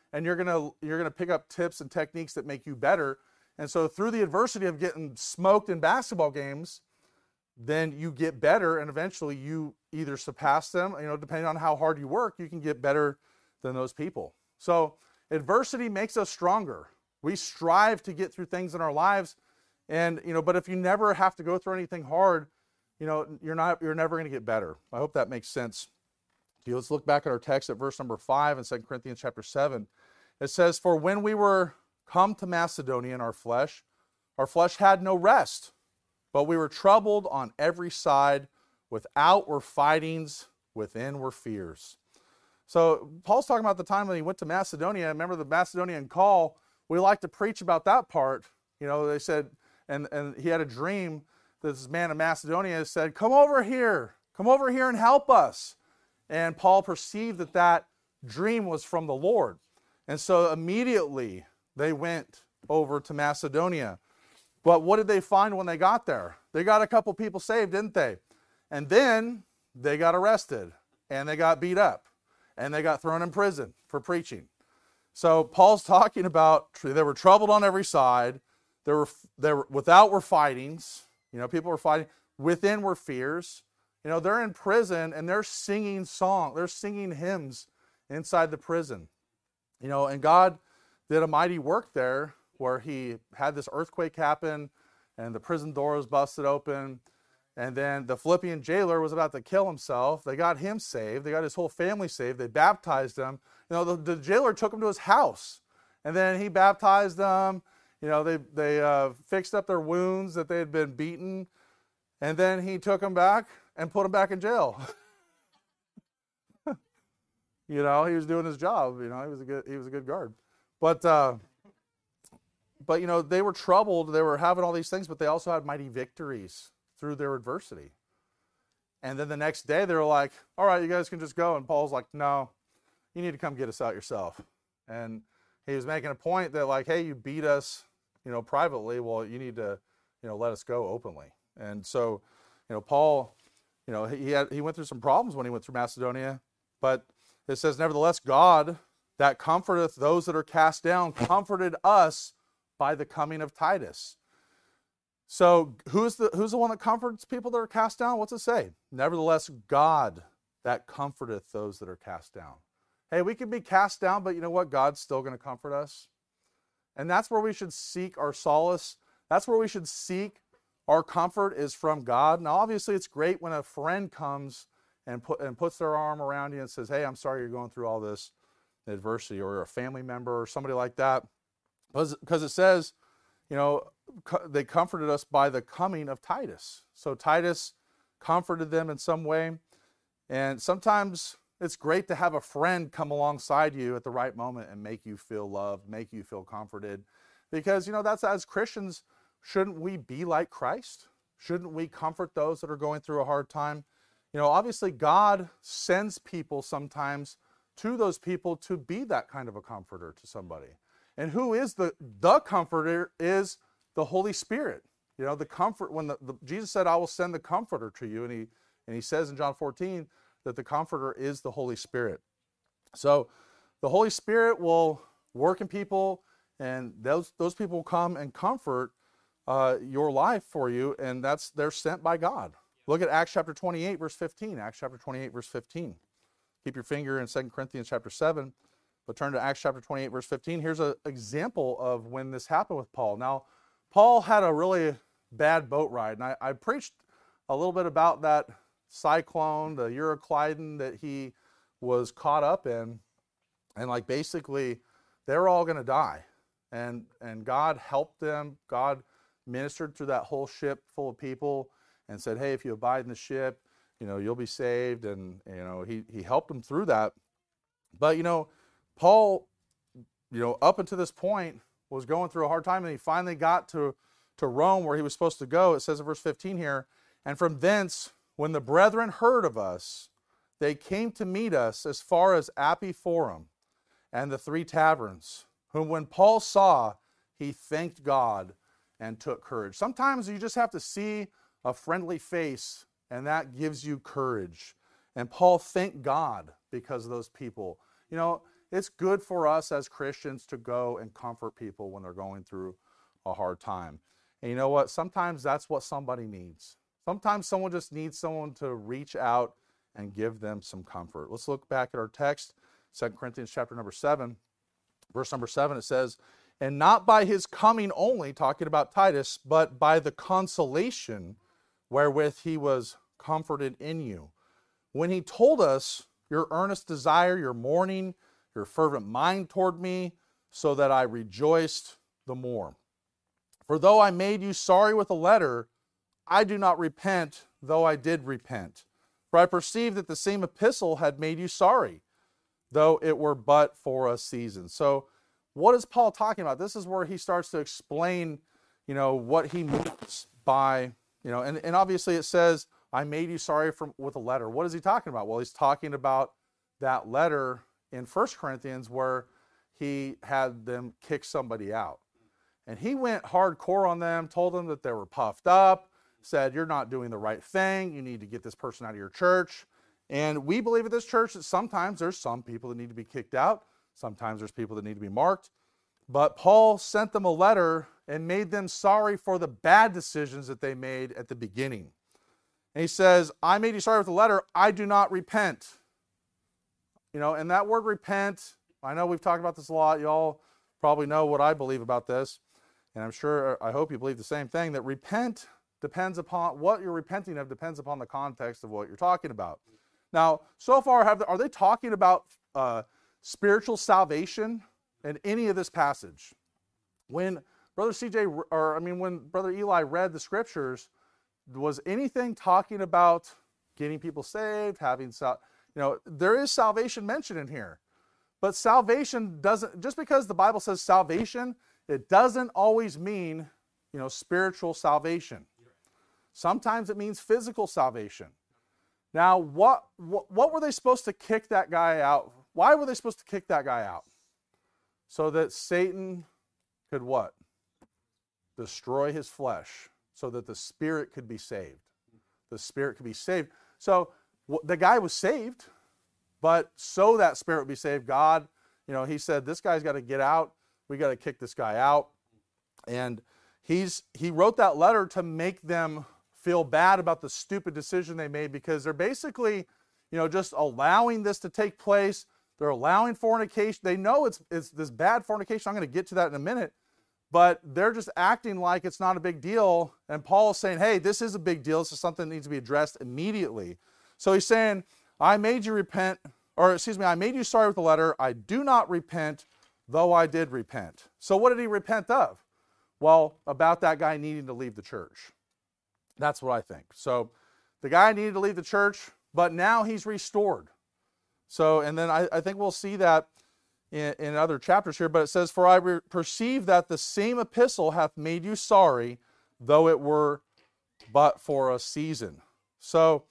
and you're gonna pick up tips and techniques that make you better. And so through the adversity of getting smoked in basketball games, then you get better, and eventually you either surpass them, depending on how hard you work, you can get better than those people. So adversity makes us stronger. We strive to get through things in our lives, and but if you never have to go through anything hard, you're never going to get better. I hope that makes sense. Let's look back at our text at verse number 5 in 2 Corinthians chapter 7. It says, "For when we were come to Macedonia in our flesh had no rest, but we were troubled on every side. Without were fightings, within were fears." So Paul's talking about the time when he went to Macedonia. Remember the Macedonian call? We like to preach about that part. They said, and he had a dream. This man in Macedonia said, come over here and help us. And Paul perceived that dream was from the Lord. And so immediately they went over to Macedonia. But what did they find when they got there? They got a couple people saved, didn't they? And then they got arrested, and they got beat up, and they got thrown in prison for preaching. So Paul's talking about they were troubled on every side. There were without were fightings. People were fighting. Within were fears. They're in prison and they're singing hymns inside the prison. And God did a mighty work there where he had this earthquake happen and the prison door was busted open. And then the Philippian jailer was about to kill himself. They got him saved. They got his whole family saved. They baptized him. The jailer took him to his house, and then he baptized them. They fixed up their wounds that they had been beaten, and then he took them back and put them back in jail. He was doing his job. He was a good guard. But they were troubled. They were having all these things, but they also had mighty victories through their adversity. And then the next day they were like, all right, you guys can just go. And Paul's like, no, you need to come get us out yourself. And he was making a point that like, hey, you beat us, privately. Well, you need to, let us go openly. And so, Paul, he went through some problems when he went through Macedonia, but it says, nevertheless, God that comforteth those that are cast down, comforted us by the coming of Titus. So who's the one that comforts people that are cast down? What's it say? Nevertheless, God that comforteth those that are cast down. Hey, we can be cast down, but you know what? God's still going to comfort us. And that's where we should seek our solace. That's where we should seek our comfort, is from God. Now, obviously, it's great when a friend comes and puts their arm around you and says, hey, I'm sorry you're going through all this adversity, or a family member or somebody like that. Because it says, they comforted us by the coming of Titus. So Titus comforted them in some way. And sometimes it's great to have a friend come alongside you at the right moment and make you feel loved, make you feel comforted. Because, that's, as Christians, shouldn't we be like Christ? Shouldn't we comfort those that are going through a hard time? Obviously God sends people sometimes to those people to be that kind of a comforter to somebody. And who is the comforter is the Holy Spirit. The comfort, when Jesus said, I will send the comforter to you. And he says in John 14 that the comforter is the Holy Spirit. So the Holy Spirit will work in people, and those people will come and comfort your life for you. And they're sent by God. Look at Acts chapter 28, verse 15. Acts chapter 28, verse 15. Keep your finger in 2 Corinthians chapter 7. But turn to Acts chapter 28, verse 15. Here's an example of when this happened with Paul. Now, Paul had a really bad boat ride. And I preached a little bit about that cyclone, the Euroclydon that he was caught up in. And basically, they were all going to die. And God helped them. God ministered through that whole ship full of people and said, hey, if you abide in the ship, you'll be saved. And, he helped them through that. But, Paul, up until this point was going through a hard time, and he finally got to Rome where he was supposed to go. It says in verse 15 here, and from thence, when the brethren heard of us, they came to meet us as far as Appii Forum and the Three Taverns, whom when Paul saw, he thanked God and took courage. Sometimes you just have to see a friendly face, and that gives you courage. And Paul thanked God because of those people. it's good for us as Christians to go and comfort people when they're going through a hard time. And you know what? Sometimes that's what somebody needs. Sometimes someone just needs someone to reach out and give them some comfort. Let's look back at our text, 2 Corinthians chapter number 7. Verse number 7, it says, "And not by his coming only," talking about Titus, "but by the consolation wherewith he was comforted in you, when he told us your earnest desire, your mourning, your fervent mind toward me, so that I rejoiced the more. For though I made you sorry with a letter, I do not repent, though I did repent. For I perceive that the same epistle had made you sorry, though it were but for a season." So what is Paul talking about? This is where he starts to explain, what he means by, and obviously it says, "I made you sorry with a letter." What is he talking about? Well, he's talking about that letter in 1 Corinthians where he had them kick somebody out. And he went hardcore on them, told them that they were puffed up, said, "You're not doing the right thing. You need to get this person out of your church." And we believe at this church that sometimes there's some people that need to be kicked out. Sometimes there's people that need to be marked. But Paul sent them a letter and made them sorry for the bad decisions that they made at the beginning. And he says, "I made you sorry with the letter. I do not repent." And that word repent, I know we've talked about this a lot. You all probably know what I believe about this. And I hope you believe the same thing, that repent depends upon what you're repenting of, depends upon the context of what you're talking about. Now, so far, are they talking about spiritual salvation in any of this passage? When Brother when Brother Eli read the scriptures, was anything talking about getting people saved, there is salvation mentioned in here. But salvation doesn't, just because the Bible says salvation, it doesn't always mean, spiritual salvation. Sometimes it means physical salvation. Now, what were they supposed to kick that guy out? Why were they supposed to kick that guy out? So that Satan could what? Destroy his flesh, so that the spirit could be saved. The spirit could be saved. So the guy was saved, but so that spirit would be saved, God, he said, "This guy's got to get out. We got to kick this guy out." And he wrote that letter to make them feel bad about the stupid decision they made, because they're basically, just allowing this to take place. They're allowing fornication. They know it's this bad fornication. I'm going to get to that in a minute. But they're just acting like it's not a big deal. And Paul is saying, hey, this is a big deal. This is something that needs to be addressed immediately. So he's saying, I made you sorry with the letter. I do not repent, though I did repent. So what did he repent of? Well, about that guy needing to leave the church. That's what I think. So the guy needed to leave the church, but now he's restored. So, and then I think we'll see that in other chapters here, but it says, "For I perceive that the same epistle hath made you sorry, though it were but for a season." So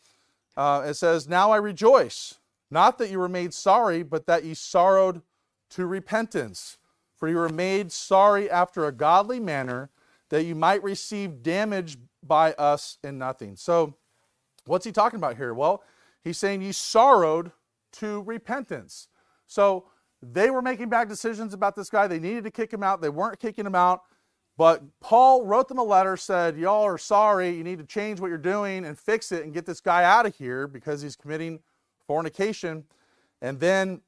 it says, "Now I rejoice, not that you were made sorry, but that ye sorrowed to repentance. For you were made sorry after a godly manner, that you might receive damage by us in nothing." So what's he talking about here? Well, he's saying you sorrowed to repentance. So they were making bad decisions about this guy. They needed to kick him out. They weren't kicking him out. But Paul wrote them a letter, said, y'all are sorry. You need to change what you're doing and fix it and get this guy out of here because he's committing fornication. And then,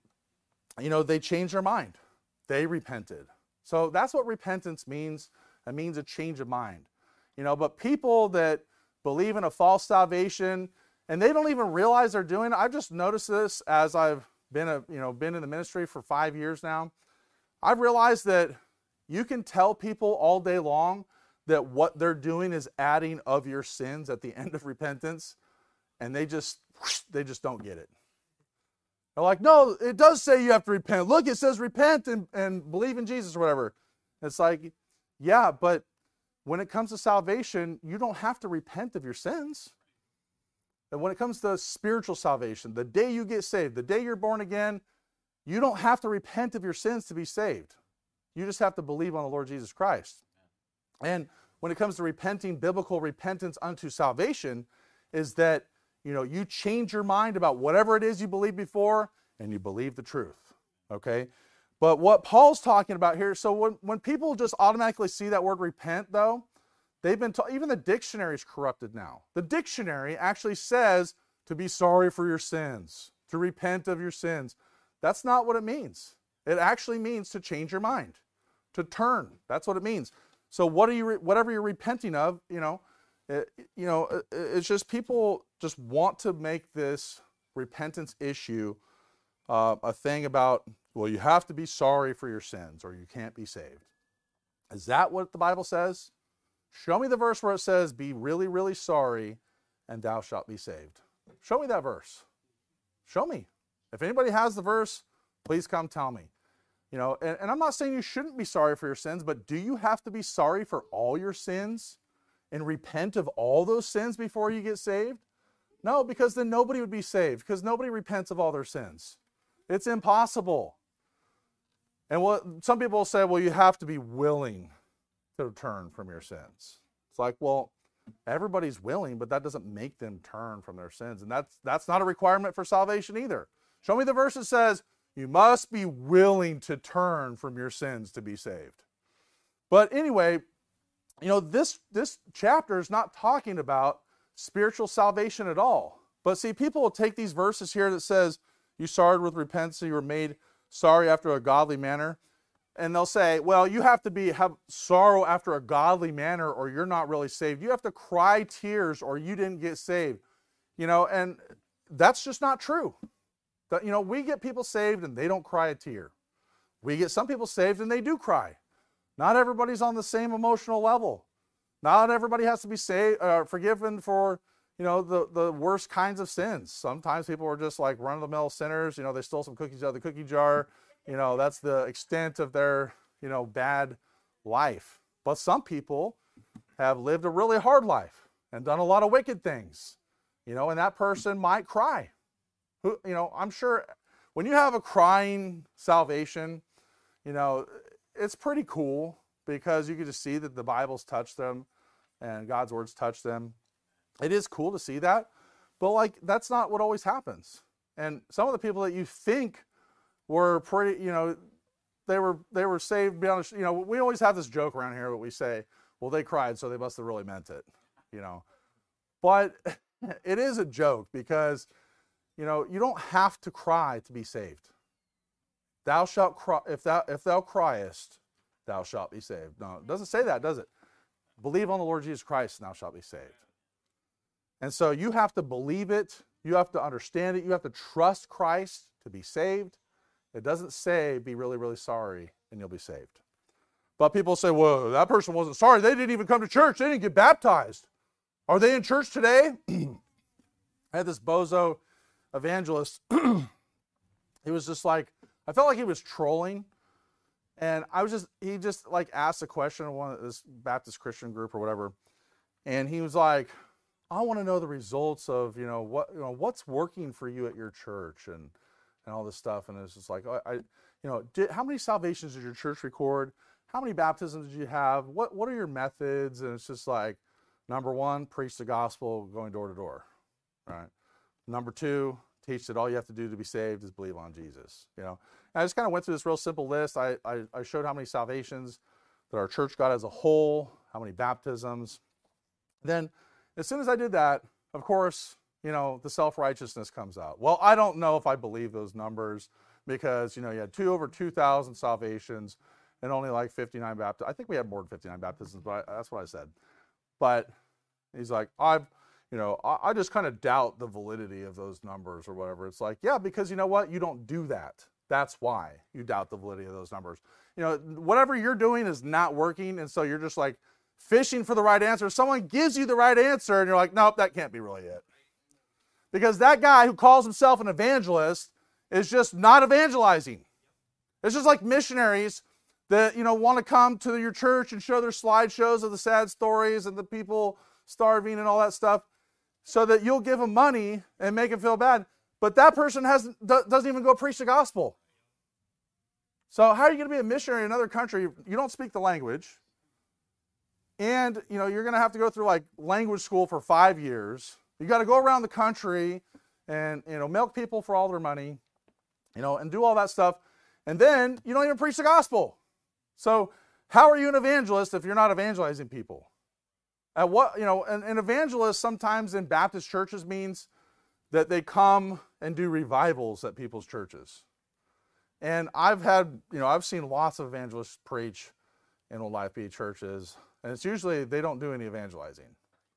they changed their mind. They repented. So that's what repentance means. It means a change of mind. But people that believe in a false salvation and they don't even realize they're doing it. I've just noticed this as I've been in the ministry for 5 years now. I've realized that you can tell people all day long that what they're doing is adding of your sins at the end of repentance, and they just don't get it. They're like, no, it does say you have to repent. Look, it says repent and believe in Jesus or whatever. It's like, yeah, but when it comes to salvation, you don't have to repent of your sins. And when it comes to spiritual salvation, the day you get saved, the day you're born again, you don't have to repent of your sins to be saved. You just have to believe on the Lord Jesus Christ. And when it comes to repenting, biblical repentance unto salvation is that, you change your mind about whatever it is you believed before and you believe the truth. okay? But what Paul's talking about here, so when people just automatically see that word repent, though, they've been taught, even the dictionary is corrupted now. The dictionary actually says to be sorry for your sins, to repent of your sins. That's not what it means. It actually means to change your mind, to turn. That's what it means. So whatever you're repenting of, it's just people just want to make this repentance issue a thing about, well, you have to be sorry for your sins or you can't be saved. Is that what the Bible says? Show me the verse where it says, be really, really sorry and thou shalt be saved. Show me that verse. Show me. If anybody has the verse, please come tell me. And I'm not saying you shouldn't be sorry for your sins, but do you have to be sorry for all your sins and repent of all those sins before you get saved? No, because then nobody would be saved, because nobody repents of all their sins. It's impossible. And some people will say, well, you have to be willing to turn from your sins. It's like, well, everybody's willing, but that doesn't make them turn from their sins. And that's not a requirement for salvation either. Show me the verse that says, you must be willing to turn from your sins to be saved. But anyway, this chapter is not talking about spiritual salvation at all. But see, people will take these verses here that says, you started with repentance, you were made sorry after a godly manner. And they'll say, well, you have to have sorrow after a godly manner or you're not really saved. You have to cry tears or you didn't get saved. And that's just not true. We get people saved and they don't cry a tear. We get some people saved and they do cry. Not everybody's on the same emotional level. Not everybody has to be forgiven for, the worst kinds of sins. Sometimes people are just like run-of-the-mill sinners. They stole some cookies out of the cookie jar. That's the extent of their, bad life. But some people have lived a really hard life and done a lot of wicked things, and that person might cry. I'm sure when you have a crying salvation, it's pretty cool because you can just see that the Bible's touched them and God's words touch them. It is cool to see that, but that's not what always happens. And some of the people that you think were pretty, they were saved beyond, we always have this joke around here that we say, well, they cried, so they must have really meant it, But it is a joke because, you don't have to cry to be saved. Thou shalt cry, if thou criest, thou shalt be saved. No, it doesn't say that, does it? Believe on the Lord Jesus Christ and thou shalt be saved. And so you have to believe it. You have to understand it. You have to trust Christ to be saved. It doesn't say be really, really sorry and you'll be saved. But people say, well, that person wasn't sorry. They didn't even come to church. They didn't get baptized. Are they in church today? I had this bozo evangelist. He was just like, I felt like he was trolling. And he just asked a question of this Baptist Christian group or whatever. And he was like, I want to know the results of, what's working for you at your church and all this stuff. And it's just like, how many salvations did your church record? How many baptisms did you have? What are your methods? And it's just like, number one, preach the gospel going door to door, right? Number two, teach that all you have to do to be saved is believe on Jesus, And I just kind of went through this real simple list. I showed how many salvations that our church got as a whole, how many baptisms. Then as soon as I did that, of course, the self-righteousness comes out. Well, I don't know if I believe those numbers because, you had over 2,000 salvations and only 59 baptisms. I think we had more than 59 baptisms, but that's what I said. But he's like, I just kind of doubt the validity of those numbers or whatever. It's like, yeah, because you know what? You don't do that. That's why you doubt the validity of those numbers. Whatever you're doing is not working. And so you're just fishing for the right answer. Someone gives you the right answer and you're like, nope, that can't be really it. Because that guy who calls himself an evangelist is just not evangelizing. It's just like missionaries that, want to come to your church and show their slideshows of the sad stories and the people starving and all that stuff so that you'll give them money and make them feel bad. But that person doesn't even go preach the gospel. So how are you going to be a missionary in another country? You don't speak the language. And, you're going to have to go through language school for 5 years. You got to go around the country and, milk people for all their money, and do all that stuff. And then you don't even preach the gospel. So how are you an evangelist if you're not evangelizing people? At what, an evangelist sometimes in Baptist churches means that they come and do revivals at people's churches. And I've seen lots of evangelists preach in Old Life Be churches, and it's usually they don't do any evangelizing.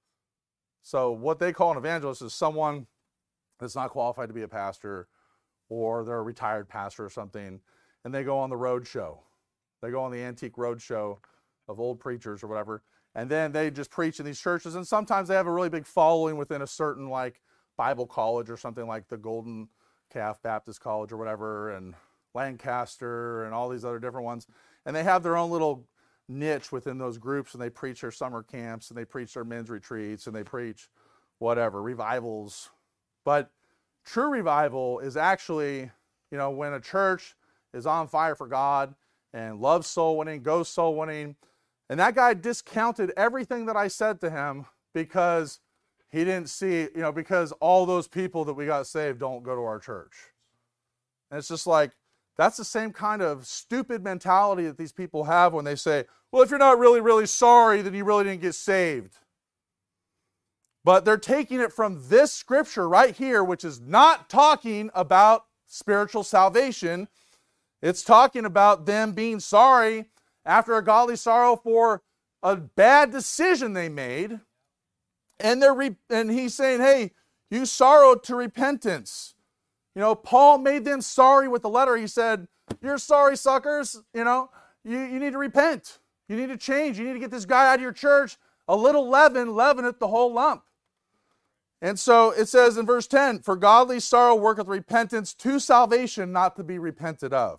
So what they call an evangelist is someone that's not qualified to be a pastor, or they're a retired pastor or something, and they go on the road show. They go on the antique road show of old preachers or whatever, and then they just preach in these churches, and sometimes they have a really big following within a certain like Bible college or something like the Golden Calf Baptist College or whatever, and Lancaster and all these other different ones. And they have their own little niche within those groups, and they preach their summer camps, and they preach their men's retreats, and they preach whatever, revivals. But true revival is actually, when a church is on fire for God and loves soul winning, goes soul winning. And that guy discounted everything that I said to him because he didn't see, because all those people that we got saved don't go to our church. And it's just like, that's the same kind of stupid mentality that these people have when they say, well, if you're not really, really sorry, then you really didn't get saved. But they're taking it from this scripture right here, which is not talking about spiritual salvation. It's talking about them being sorry after a godly sorrow for a bad decision they made. And he's saying, hey, you sorrowed to repentance. Paul made them sorry with the letter. He said, you're sorry, suckers. You need to repent. You need to change. You need to get this guy out of your church. A little leaven leaveneth the whole lump. And so it says in verse 10, for godly sorrow worketh repentance to salvation, not to be repented of.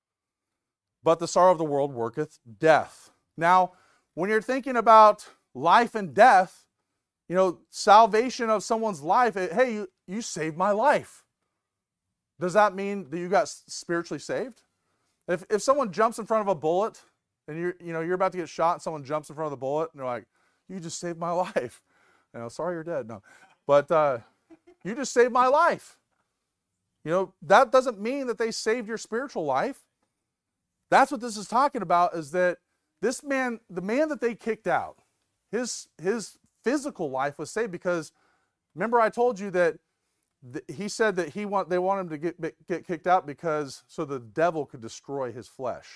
But the sorrow of the world worketh death. Now, when you're thinking about life and death, salvation of someone's life, hey, you saved my life. Does that mean that you got spiritually saved? If someone jumps in front of a bullet and you're about to get shot and someone jumps in front of the bullet and they're like, you just saved my life. Sorry you're dead. No. But you just saved my life. That doesn't mean that they saved your spiritual life. That's what this is talking about, is that this man, the man that they kicked out, his physical life was saved because, remember I told you that he said that they want him to get kicked out because so the devil could destroy his flesh.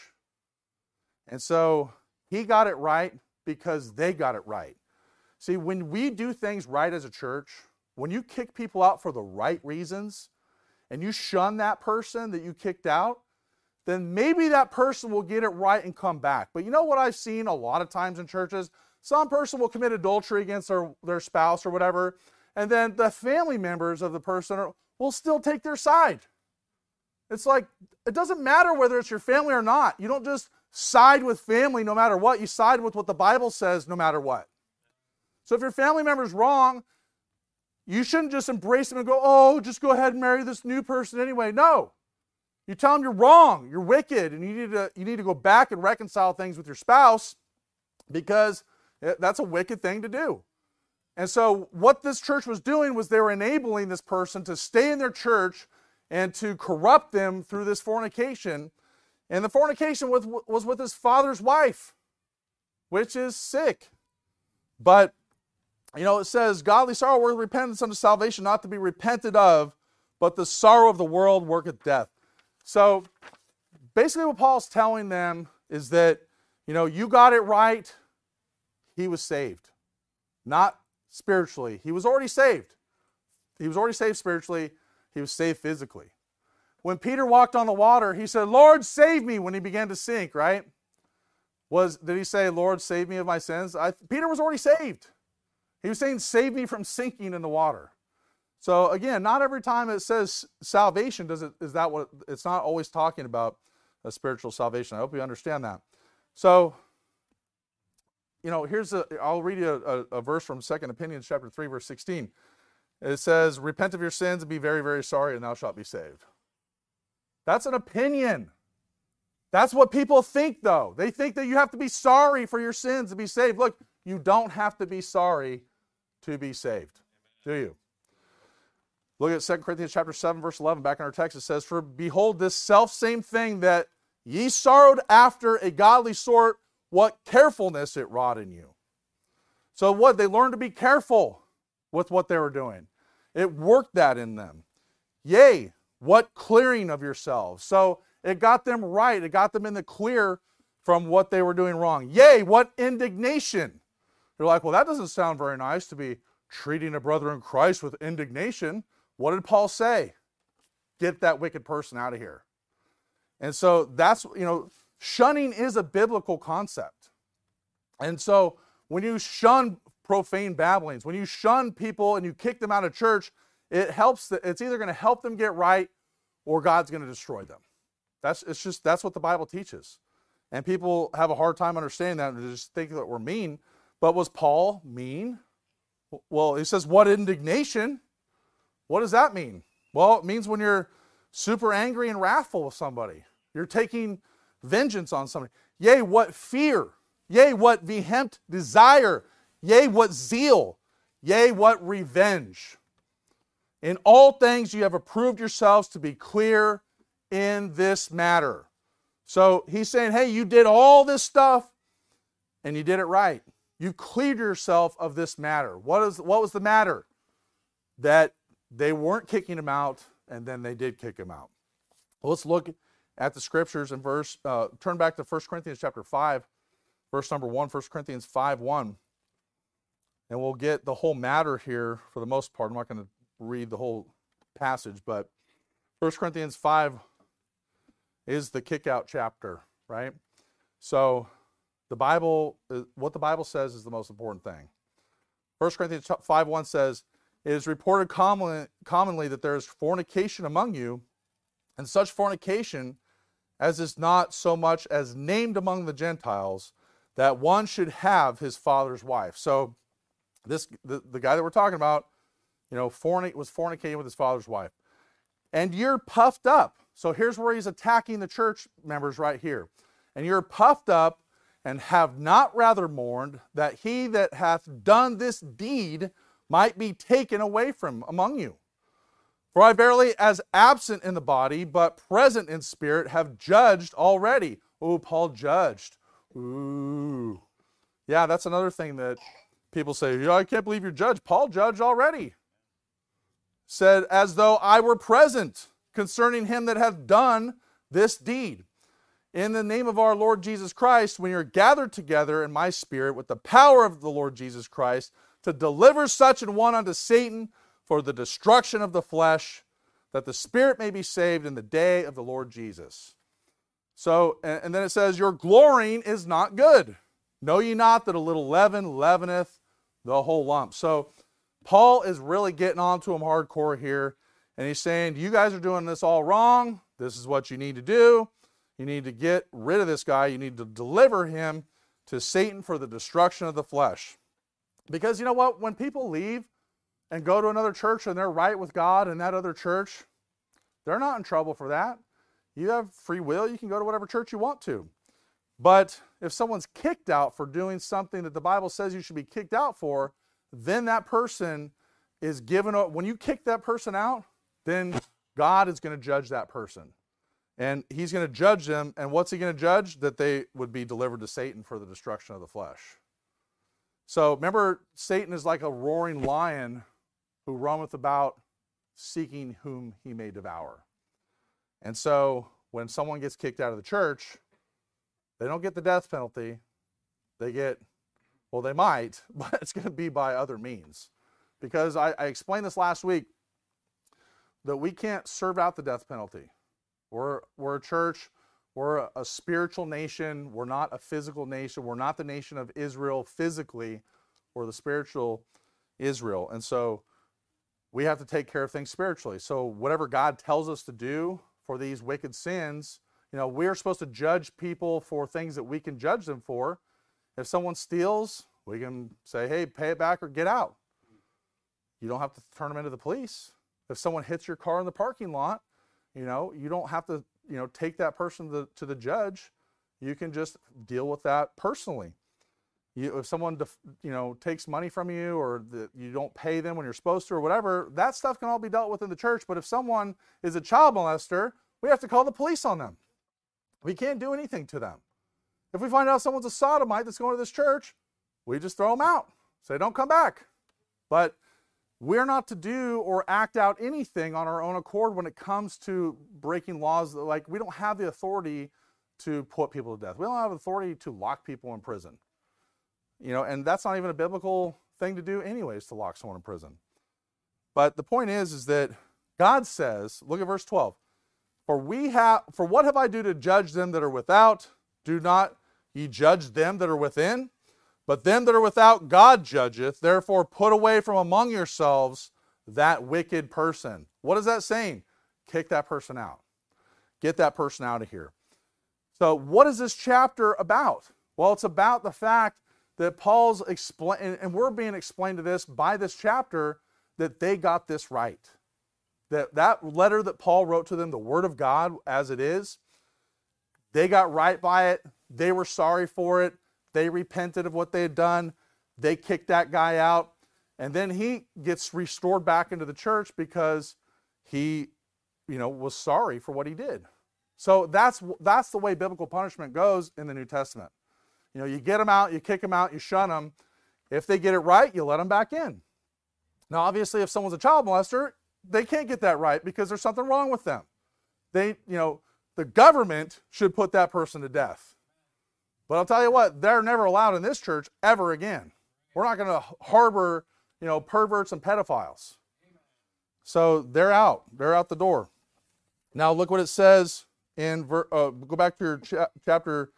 And so he got it right because they got it right. See, when we do things right as a church, when you kick people out for the right reasons and you shun that person that you kicked out, then maybe that person will get it right and come back. But you know what I've seen a lot of times in churches? Some person will commit adultery against their spouse or whatever, and then the family members of the person will still take their side. It's like, it doesn't matter whether it's your family or not. You don't just side with family no matter what. You side with what the Bible says no matter what. So if your family member's wrong, you shouldn't just embrace them and go, oh, just go ahead and marry this new person anyway. No. You tell them you're wrong, you're wicked, and you need to go back and reconcile things with your spouse because that's a wicked thing to do. And so what this church was doing was they were enabling this person to stay in their church and to corrupt them through this fornication. And the fornication was with his father's wife, which is sick. But, it says, godly sorrow worketh repentance unto salvation, not to be repented of, but the sorrow of the world worketh death. So basically what Paul's telling them is that, you got it right. He was saved. Not spiritually. He was already saved. He was already saved spiritually. He was saved physically. When Peter walked on the water, he said, Lord, save me, when he began to sink, right? Did he say, Lord, save me of my sins? Peter was already saved. He was saying, save me from sinking in the water. So again, not every time it says salvation it's not always talking about a spiritual salvation. I hope you understand that. So, I'll read you a verse from 2 Opinions chapter 3, verse 16. It says, repent of your sins and be very, very sorry, and thou shalt be saved. That's an opinion. That's what people think, though. They think that you have to be sorry for your sins to be saved. Look, you don't have to be sorry to be saved, do you? Look at 2 Corinthians chapter 7, verse 11, back in our text. It says, "For behold, this selfsame thing that ye sorrowed after a godly sort, what carefulness it wrought in you." So what? They learned to be careful with what they were doing. It worked that in them. Yea, what clearing of yourselves. So it got them right. It got them in the clear from what they were doing wrong. Yea, what indignation. They're like, well, that doesn't sound very nice to be treating a brother in Christ with indignation. What did Paul say? Get that wicked person out of here. And so that's, shunning is a biblical concept. And so when you shun profane babblings, when you shun people and you kick them out of church, it's either going to help them get right or God's going to destroy them. That's what the Bible teaches. And people have a hard time understanding that and just think that we're mean. But was Paul mean? Well, he says, what indignation? What does that mean? Well, it means when you're super angry and wrathful with somebody. You're taking vengeance on somebody. Yea, what fear. Yea, what vehement desire. Yea, what zeal. Yea, what revenge. In all things you have approved yourselves to be clear in this matter. So he's saying, hey, you did all this stuff and you did it right. You cleared yourself of this matter. What was the matter? That they weren't kicking him out, and then they did kick him out. Well, let's look at the scriptures and turn back to 1 Corinthians chapter 5, verse number 1, 1 Corinthians 5:1. And we'll get the whole matter here for the most part. I'm not going to read the whole passage, but 1 Corinthians 5 is the kick-out chapter, right? So the Bible, what the Bible says is the most important thing. 1 Corinthians 5:1 says, "It is reported commonly that there is fornication among you, and such fornication as is not so much as named among the Gentiles, that one should have his father's wife." So the guy that we're talking about, was fornicating with his father's wife. "And you're puffed up." So here's where he's attacking the church members right here. "And you're puffed up, and have not rather mourned, that he that hath done this deed might be taken away from among you. For I verily, as absent in the body, but present in spirit, have judged already." Oh, Paul judged. Ooh. Yeah, that's another thing that people say, I can't believe you're judged. Paul judged already. Said, "As though I were present concerning him that hath done this deed. In the name of our Lord Jesus Christ, when you're gathered together in my spirit with the power of the Lord Jesus Christ, to deliver such an one unto Satan for the destruction of the flesh, that the spirit may be saved in the day of the Lord Jesus." So, and then it says, "Your glorying is not good. Know ye not that a little leaven leaveneth the whole lump?" So Paul is really getting on to him hardcore here. And he's saying, you guys are doing this all wrong. This is what you need to do. You need to get rid of this guy. You need to deliver him to Satan for the destruction of the flesh. Because you know what? When people leave and go to another church and they're right with God in that other church, they're not in trouble for that. You have free will. You can go to whatever church you want to. But if someone's kicked out for doing something that the Bible says you should be kicked out for, then that person is given up. When you kick that person out, then God is going to judge that person. And he's going to judge them. And what's he going to judge? That they would be delivered to Satan for the destruction of the flesh. So remember, Satan is like a roaring lion who roameth about seeking whom he may devour. And so when someone gets kicked out of the church, they don't get the death penalty. They get, well, they might, but it's going to be by other means. Because I explained this last week, that we can't serve out the death penalty. We're a church. We're a spiritual nation. We're not a physical nation. We're not the nation of Israel physically. We're the spiritual Israel. And so we have to take care of things spiritually. So whatever God tells us to do for these wicked sins, we're supposed to judge people for things that we can judge them for. If someone steals, we can say, hey, pay it back or get out. You don't have to turn them into the police. If someone hits your car in the parking lot, you don't have to, take that person to the judge. You can just deal with that personally. if someone takes money from you, or that you don't pay them when you're supposed to, or whatever, that stuff can all be dealt with in the church. But if someone is a child molester, we have to call the police on them. We can't do anything to them. If we find out someone's a sodomite that's going to this church, we just throw them out. Say, don't come back. But we're not to do or act out anything on our own accord when it comes to breaking laws. Like, we don't have the authority to put people to death. We don't have the authority to lock people in prison. And that's not even a biblical thing to do anyways, to lock someone in prison. But the point is that God says, look at verse 12, for what have I do to judge them that are without? Do not ye judge them that are within? But them that are without God judgeth. Therefore put away from among yourselves that wicked person. What is that saying? Kick that person out. Get that person out of here. So what is this chapter about? Well, it's about the fact that Paul's and we're being explained to this by this chapter, that they got this right. That letter that Paul wrote to them, the Word of God as it is, they got right by it. They were sorry for it. They repented of what they had done. They kicked that guy out. And then he gets restored back into the church because he, was sorry for what he did. So that's the way biblical punishment goes in the New Testament. You get them out, you kick them out, you shun them. If they get it right, you let them back in. Now, obviously, if someone's a child molester, they can't get that right because there's something wrong with them. The government should put that person to death. But I'll tell you what, they're never allowed in this church ever again. We're not going to harbor, perverts and pedophiles. So they're out. They're out the door. Now look what it says in, go back to your chapter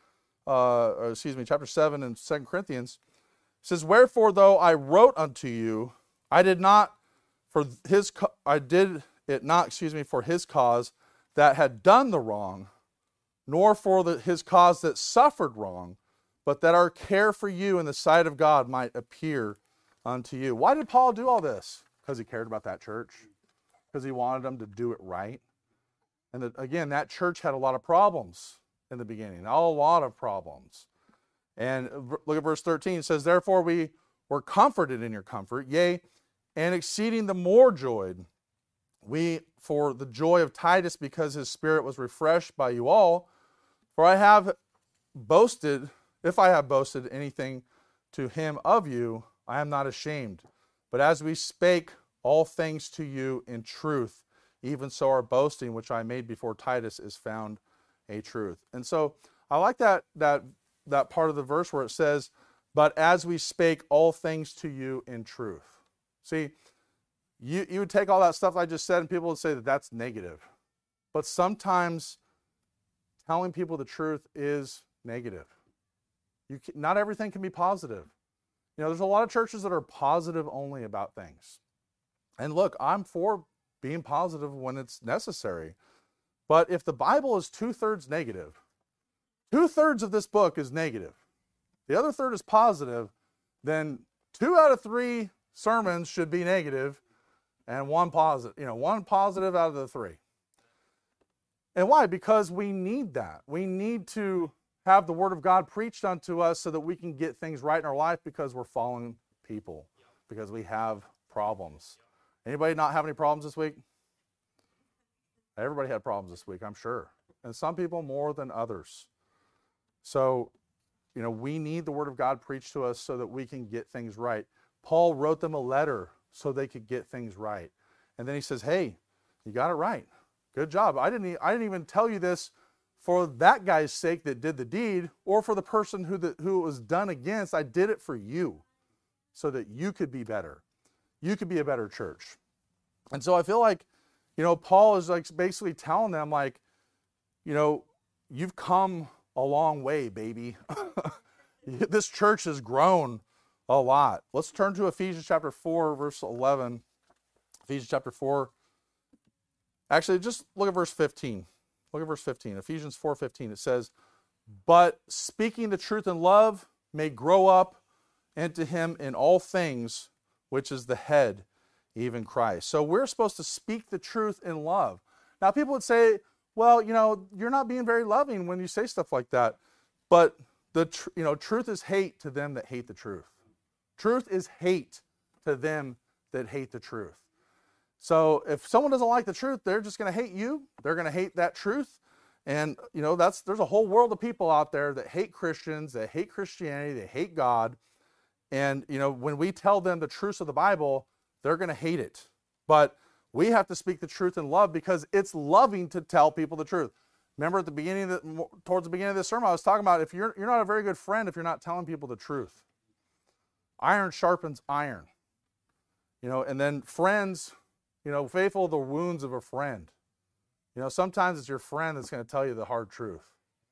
7 in 2 Corinthians. It says, wherefore though I wrote unto you, I did it not for his cause that had done the wrong, nor for his cause that suffered wrong, but that our care for you in the sight of God might appear unto you. Why did Paul do all this? Because he cared about that church. Because he wanted them to do it right. And again, that church had a lot of problems in the beginning. A lot of problems. And look at verse 13. It says, therefore we were comforted in your comfort, yea, and exceeding the more joyed, we for the joy of Titus, because his spirit was refreshed by you all. For I have boasted, if I have boasted anything to him of you, I am not ashamed. But as we spake all things to you in truth, even so our boasting, which I made before Titus, is found a truth. And so I like that part of the verse where it says, but as we spake all things to you in truth. See, you would take all that stuff I just said and people would say that that's negative. But sometimes telling people the truth is negative. Not everything can be positive. There's a lot of churches that are positive only about things. And look, I'm for being positive when it's necessary. But if the Bible is 2/3 negative, 2/3 of this book is negative, the other third is positive, then 2 out of 3 sermons should be negative and one positive out of the 3. And why? Because we need that. We need to have the Word of God preached unto us so that we can get things right in our life, because we're fallen people, because we have problems. Anybody not have any problems this week? Everybody had problems this week, I'm sure. And some people more than others. So, we need the Word of God preached to us so that we can get things right. Paul wrote them a letter so they could get things right. And then he says, hey, you got it right. Good job. I didn't even tell you this for that guy's sake that did the deed, or for the person who it was done against. I did it for you so that you could be better. You could be a better church. And so I feel like, Paul is like basically telling them, like, you've come a long way, baby. This church has grown a lot. Let's turn to Ephesians chapter 4, verse 11. Ephesians chapter 4. Actually, just look at verse 15. Look at verse 15. Ephesians 4:15. It says, but speaking the truth in love may grow up into him in all things, which is the head, even Christ. So we're supposed to speak the truth in love. Now people would say, well, you're not being very loving when you say stuff like that. But truth is hate to them that hate the truth. Truth is hate to them that hate the truth. So if someone doesn't like the truth, they're just going to hate you. They're going to hate that truth. And, there's a whole world of people out there that hate Christians, that hate Christianity, they hate God. And, when we tell them the truths of the Bible, they're going to hate it. But we have to speak the truth in love because it's loving to tell people the truth. Remember at the beginning towards the beginning of this sermon, I was talking about if you're not a very good friend if you're not telling people the truth. Iron sharpens iron. And then friends, faithful to the wounds of a friend. Sometimes it's your friend that's going to tell you the hard truth.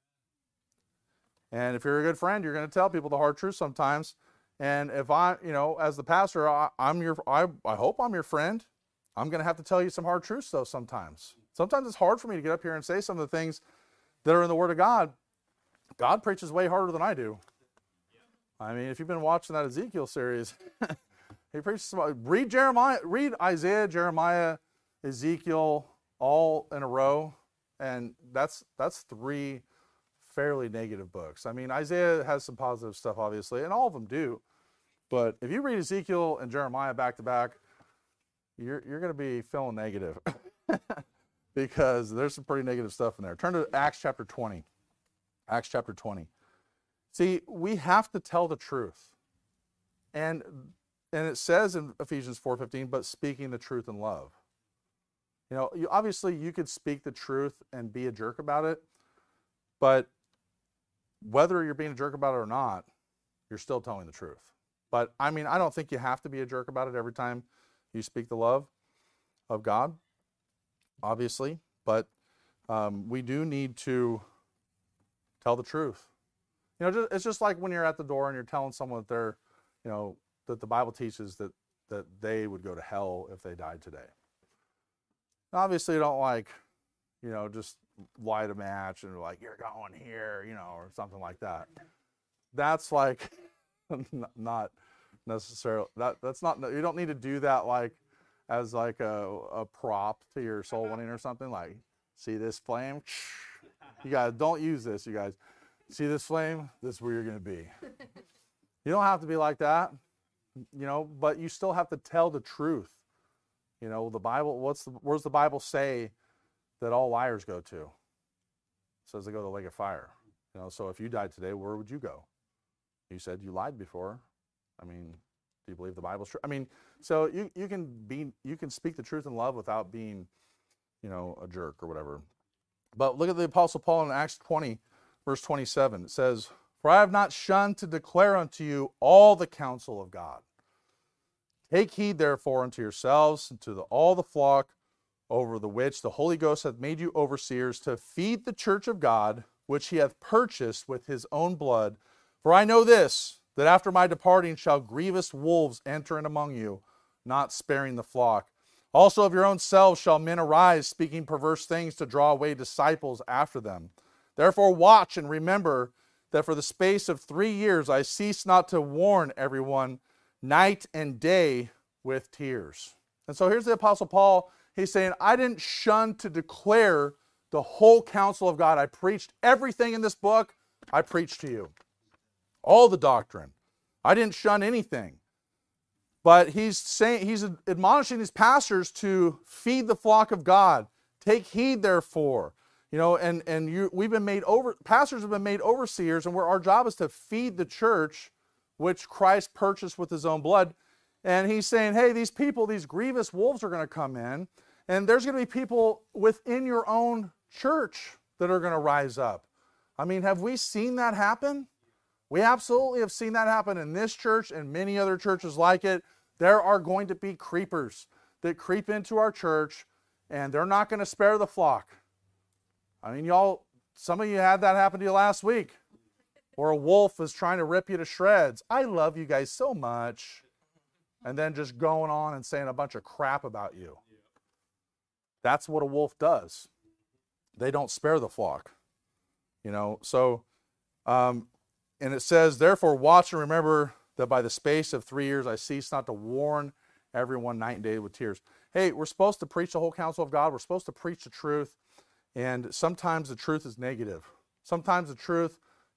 And if you're a good friend, you're going to tell people the hard truth sometimes. And if as the pastor, I hope I'm your friend. I'm going to have to tell you some hard truths though sometimes. Sometimes it's hard for me to get up here and say some of the things that are in the Word of God. God preaches way harder than I do. I mean, if you've been watching that Ezekiel series, he preaches read Isaiah, Jeremiah, Ezekiel, all in a row, and that's 3 fairly negative books. I mean, Isaiah has some positive stuff, obviously, and all of them do. But if you read Ezekiel and Jeremiah back to back, you're going to be feeling negative because there's some pretty negative stuff in there. Turn to Acts chapter 20. Acts chapter 20. See, we have to tell the truth, and it says in Ephesians 4:15, but speaking the truth in love. Obviously you could speak the truth and be a jerk about it, but whether you're being a jerk about it or not, you're still telling the truth. But I mean, I don't think you have to be a jerk about it every time you speak the love of God, obviously, but we do need to tell the truth. It's just like when you're at the door and you're telling someone that they're, that the Bible teaches that they would go to hell if they died today. Obviously, you don't just light a match and you're going here, or something like that. That's not necessarily, that's not, you don't need to do that as a prop to your soul winning or something. See this flame? You guys, don't use this, you guys. See this flame? This is where you're going to be. You don't have to be like that, but you still have to tell the truth. The Bible, where's the Bible say that all liars go to? It says they go to the lake of fire. So if you died today, where would you go? You said you lied before. I mean, do you believe the Bible's true? I mean, so you can speak the truth in love without being, a jerk or whatever. But look at the Apostle Paul in Acts 20, verse 27. It says, "For I have not shunned to declare unto you all the counsel of God. Take heed therefore unto yourselves and to all the flock over the which the Holy Ghost hath made you overseers, to feed the church of God, which he hath purchased with his own blood. For I know this, that after my departing shall grievous wolves enter in among you, not sparing the flock. Also of your own selves shall men arise, speaking perverse things to draw away disciples after them. Therefore watch and remember that for the space of 3 years I cease not to warn everyone night and day with tears." And so here's the Apostle Paul. He's saying, I didn't shun to declare the whole counsel of God. I preached everything in this book. I preached to you. All the doctrine. I didn't shun anything. But he's admonishing these pastors to feed the flock of God. Take heed, therefore. We've been made pastors have been made overseers, and our job is to feed the church, which Christ purchased with his own blood. And he's saying, hey, these people, these grievous wolves are going to come in, and there's going to be people within your own church that are going to rise up. I mean, have we seen that happen? We absolutely have seen that happen in this church and many other churches like it. There are going to be creepers that creep into our church, and they're not going to spare the flock. I mean, some of you had that happen to you last week, where a wolf is trying to rip you to shreds. I love you guys so much. And then just going on and saying a bunch of crap about you. That's what a wolf does. They don't spare the flock. So, and it says, therefore watch and remember that by the space of 3 years I cease not to warn everyone night and day with tears. Hey, we're supposed to preach the whole counsel of God. We're supposed to preach the truth. And sometimes the truth is negative. Sometimes the truth,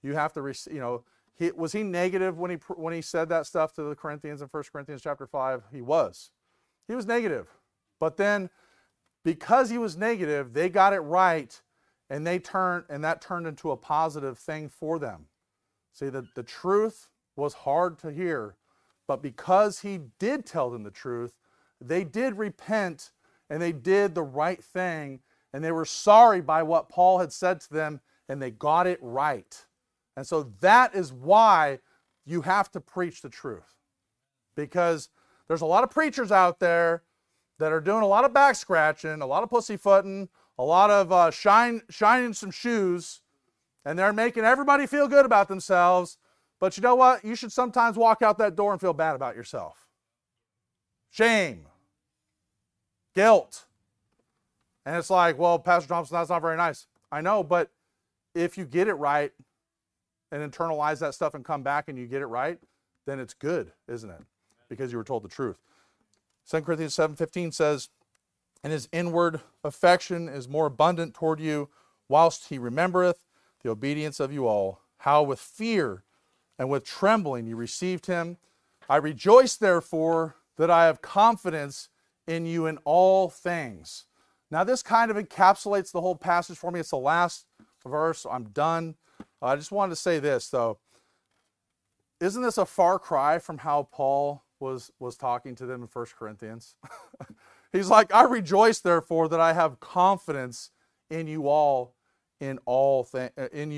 You have to, was he negative when he said that stuff to the Corinthians in 1 Corinthians chapter 5? He was. He was negative. But then, because he was negative, they got it right, and that turned into a positive thing for them. See, the truth was hard to hear, but because he did tell them the truth, they did repent, and they did the right thing, and they were sorry by what Paul had said to them, and they got it right. And so that is why you have to preach the truth. Because there's a lot of preachers out there that are doing a lot of back scratching, a lot of pussyfooting, a lot of shining some shoes, and they're making everybody feel good about themselves. But you know what? You should sometimes walk out that door and feel bad about yourself. Shame. Guilt. And it's like, well, Pastor Thompson, that's not very nice. I know, but if you get it right and internalize that stuff and come back and you get it right, then it's good, isn't it? Because you were told the truth. 2 Corinthians 7:15 says, and his inward affection is more abundant toward you, whilst he remembereth the obedience of you all, how with fear and with trembling you received him. I rejoice, therefore, that I have confidence in you in all things. Now, this kind of encapsulates the whole passage for me. It's the last verse, so I'm done. I just wanted to say this, though. Isn't this a far cry from how Paul was talking to them in 1 Corinthians? He's like, I rejoice, therefore, that I have confidence in you all in all things.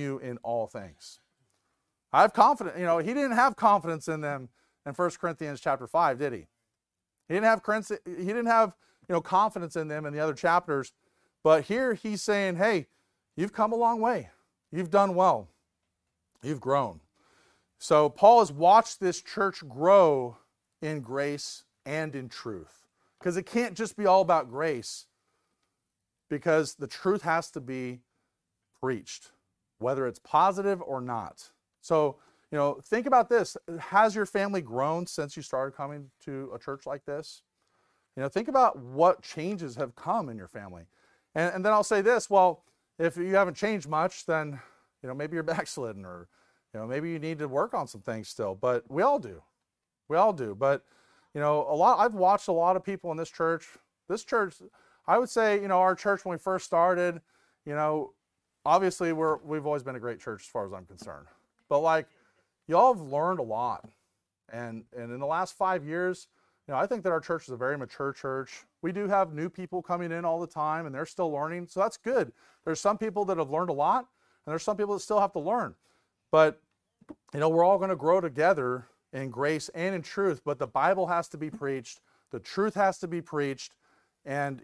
I have confidence. He didn't have confidence in them in 1 Corinthians chapter 5, did he? He didn't have confidence in them in the other chapters. But here he's saying, hey, you've come a long way. You've done well. You've grown. So Paul has watched this church grow in grace and in truth. Because it can't just be all about grace. Because the truth has to be preached, whether it's positive or not. So, think about this. Has your family grown since you started coming to a church like this? Think about what changes have come in your family. And then I'll say this, well, if you haven't changed much, then, maybe you're backslidden, or, maybe you need to work on some things still. But we all do. We all do. But, I've watched a lot of people in this church. This church, I would say, our church when we first started, obviously we've always been a great church as far as I'm concerned. But y'all have learned a lot. And in the last 5 years, I think that our church is a very mature church. We do have new people coming in all the time, and they're still learning. So that's good. There's some people that have learned a lot, and there's some people that still have to learn. But, we're all going to grow together in grace and in truth. But the Bible has to be preached. The truth has to be preached. And,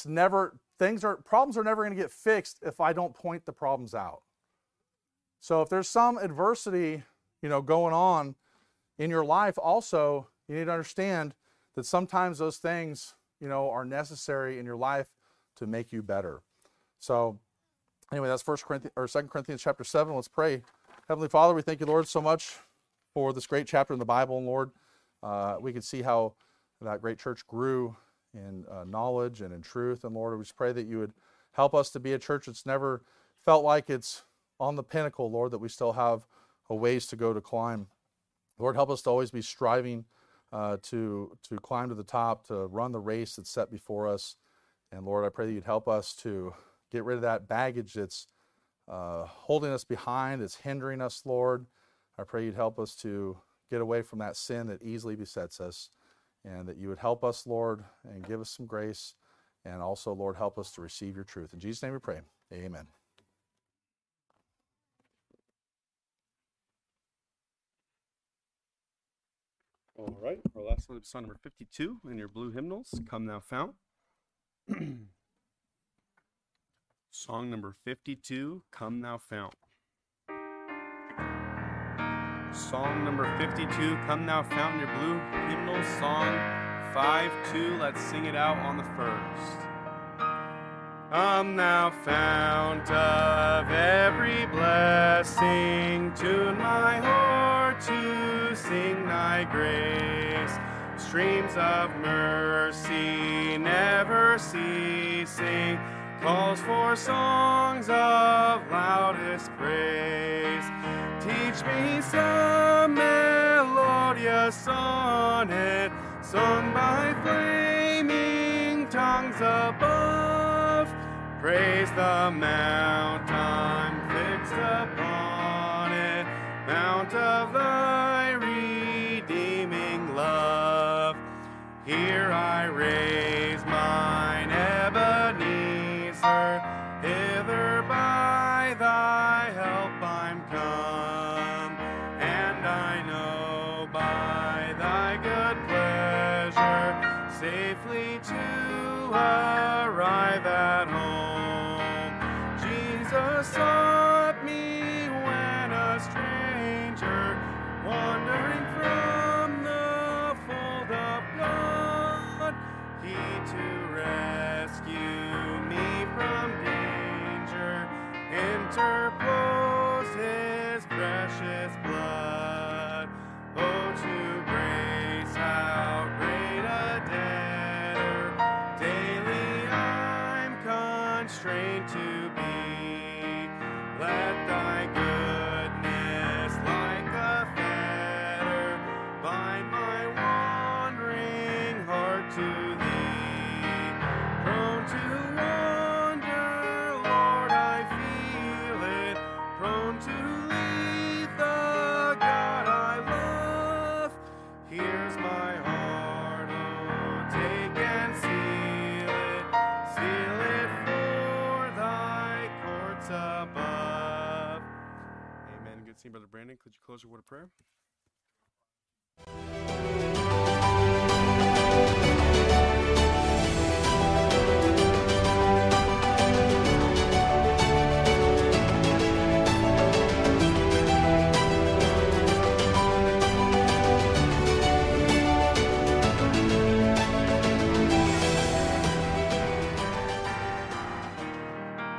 problems are never going to get fixed if I don't point the problems out. So if there's some adversity, going on in your life also, you need to understand that sometimes those things, are necessary in your life to make you better. So anyway, that's 2 Corinthians chapter 7. Let's pray. Heavenly Father, we thank you, Lord, so much for this great chapter in the Bible. And Lord, we can see how that great church grew in knowledge and in truth. And Lord, we just pray that you would help us to be a church that's never felt like it's on the pinnacle, Lord, that we still have a ways to go to climb. Lord, help us to always be striving to climb to the top, to run the race that's set before us. And Lord, I pray that you'd help us to get rid of that baggage that's holding us behind, that's hindering us, Lord. I pray you'd help us to get away from that sin that easily besets us, and that you would help us, Lord, and give us some grace. And also, Lord, help us to receive your truth. In Jesus' name we pray. Amen. All right, our last one is song number 52 in your blue hymnals, Come Thou Fount. Song number 52, Come Thou Fount. Song number 52, Come Thou Fount in your blue hymnals, song 5-2, let's sing it out on the first. Come Thou Fount of every blessing, tune my heart to sing thy grace. Streams of mercy never ceasing, calls for songs of loudest praise. Teach me some melodious sonnet sung by flaming tongues above. Praise the mount I'm fixed upon it, mount of thy redeeming love. Here I raise mine Ebenezer, hither by thy help I'm come, and I know by thy good pleasure safely to arrive at home. Jesus sought me when a stranger, wandering from the fold of God, he to rescue me from danger interposed his precious blood. Oh, to grace how great a debtor daily I'm constrained to be. Let thy goodness like a fetter bind my wandering heart to thee. Prone to wander, Lord, I feel it, prone to leave the God I love. Here's my heart, oh, take and seal it for thy courts above. Amen. Good seeing Brother Brandon. Could you close your word of prayer?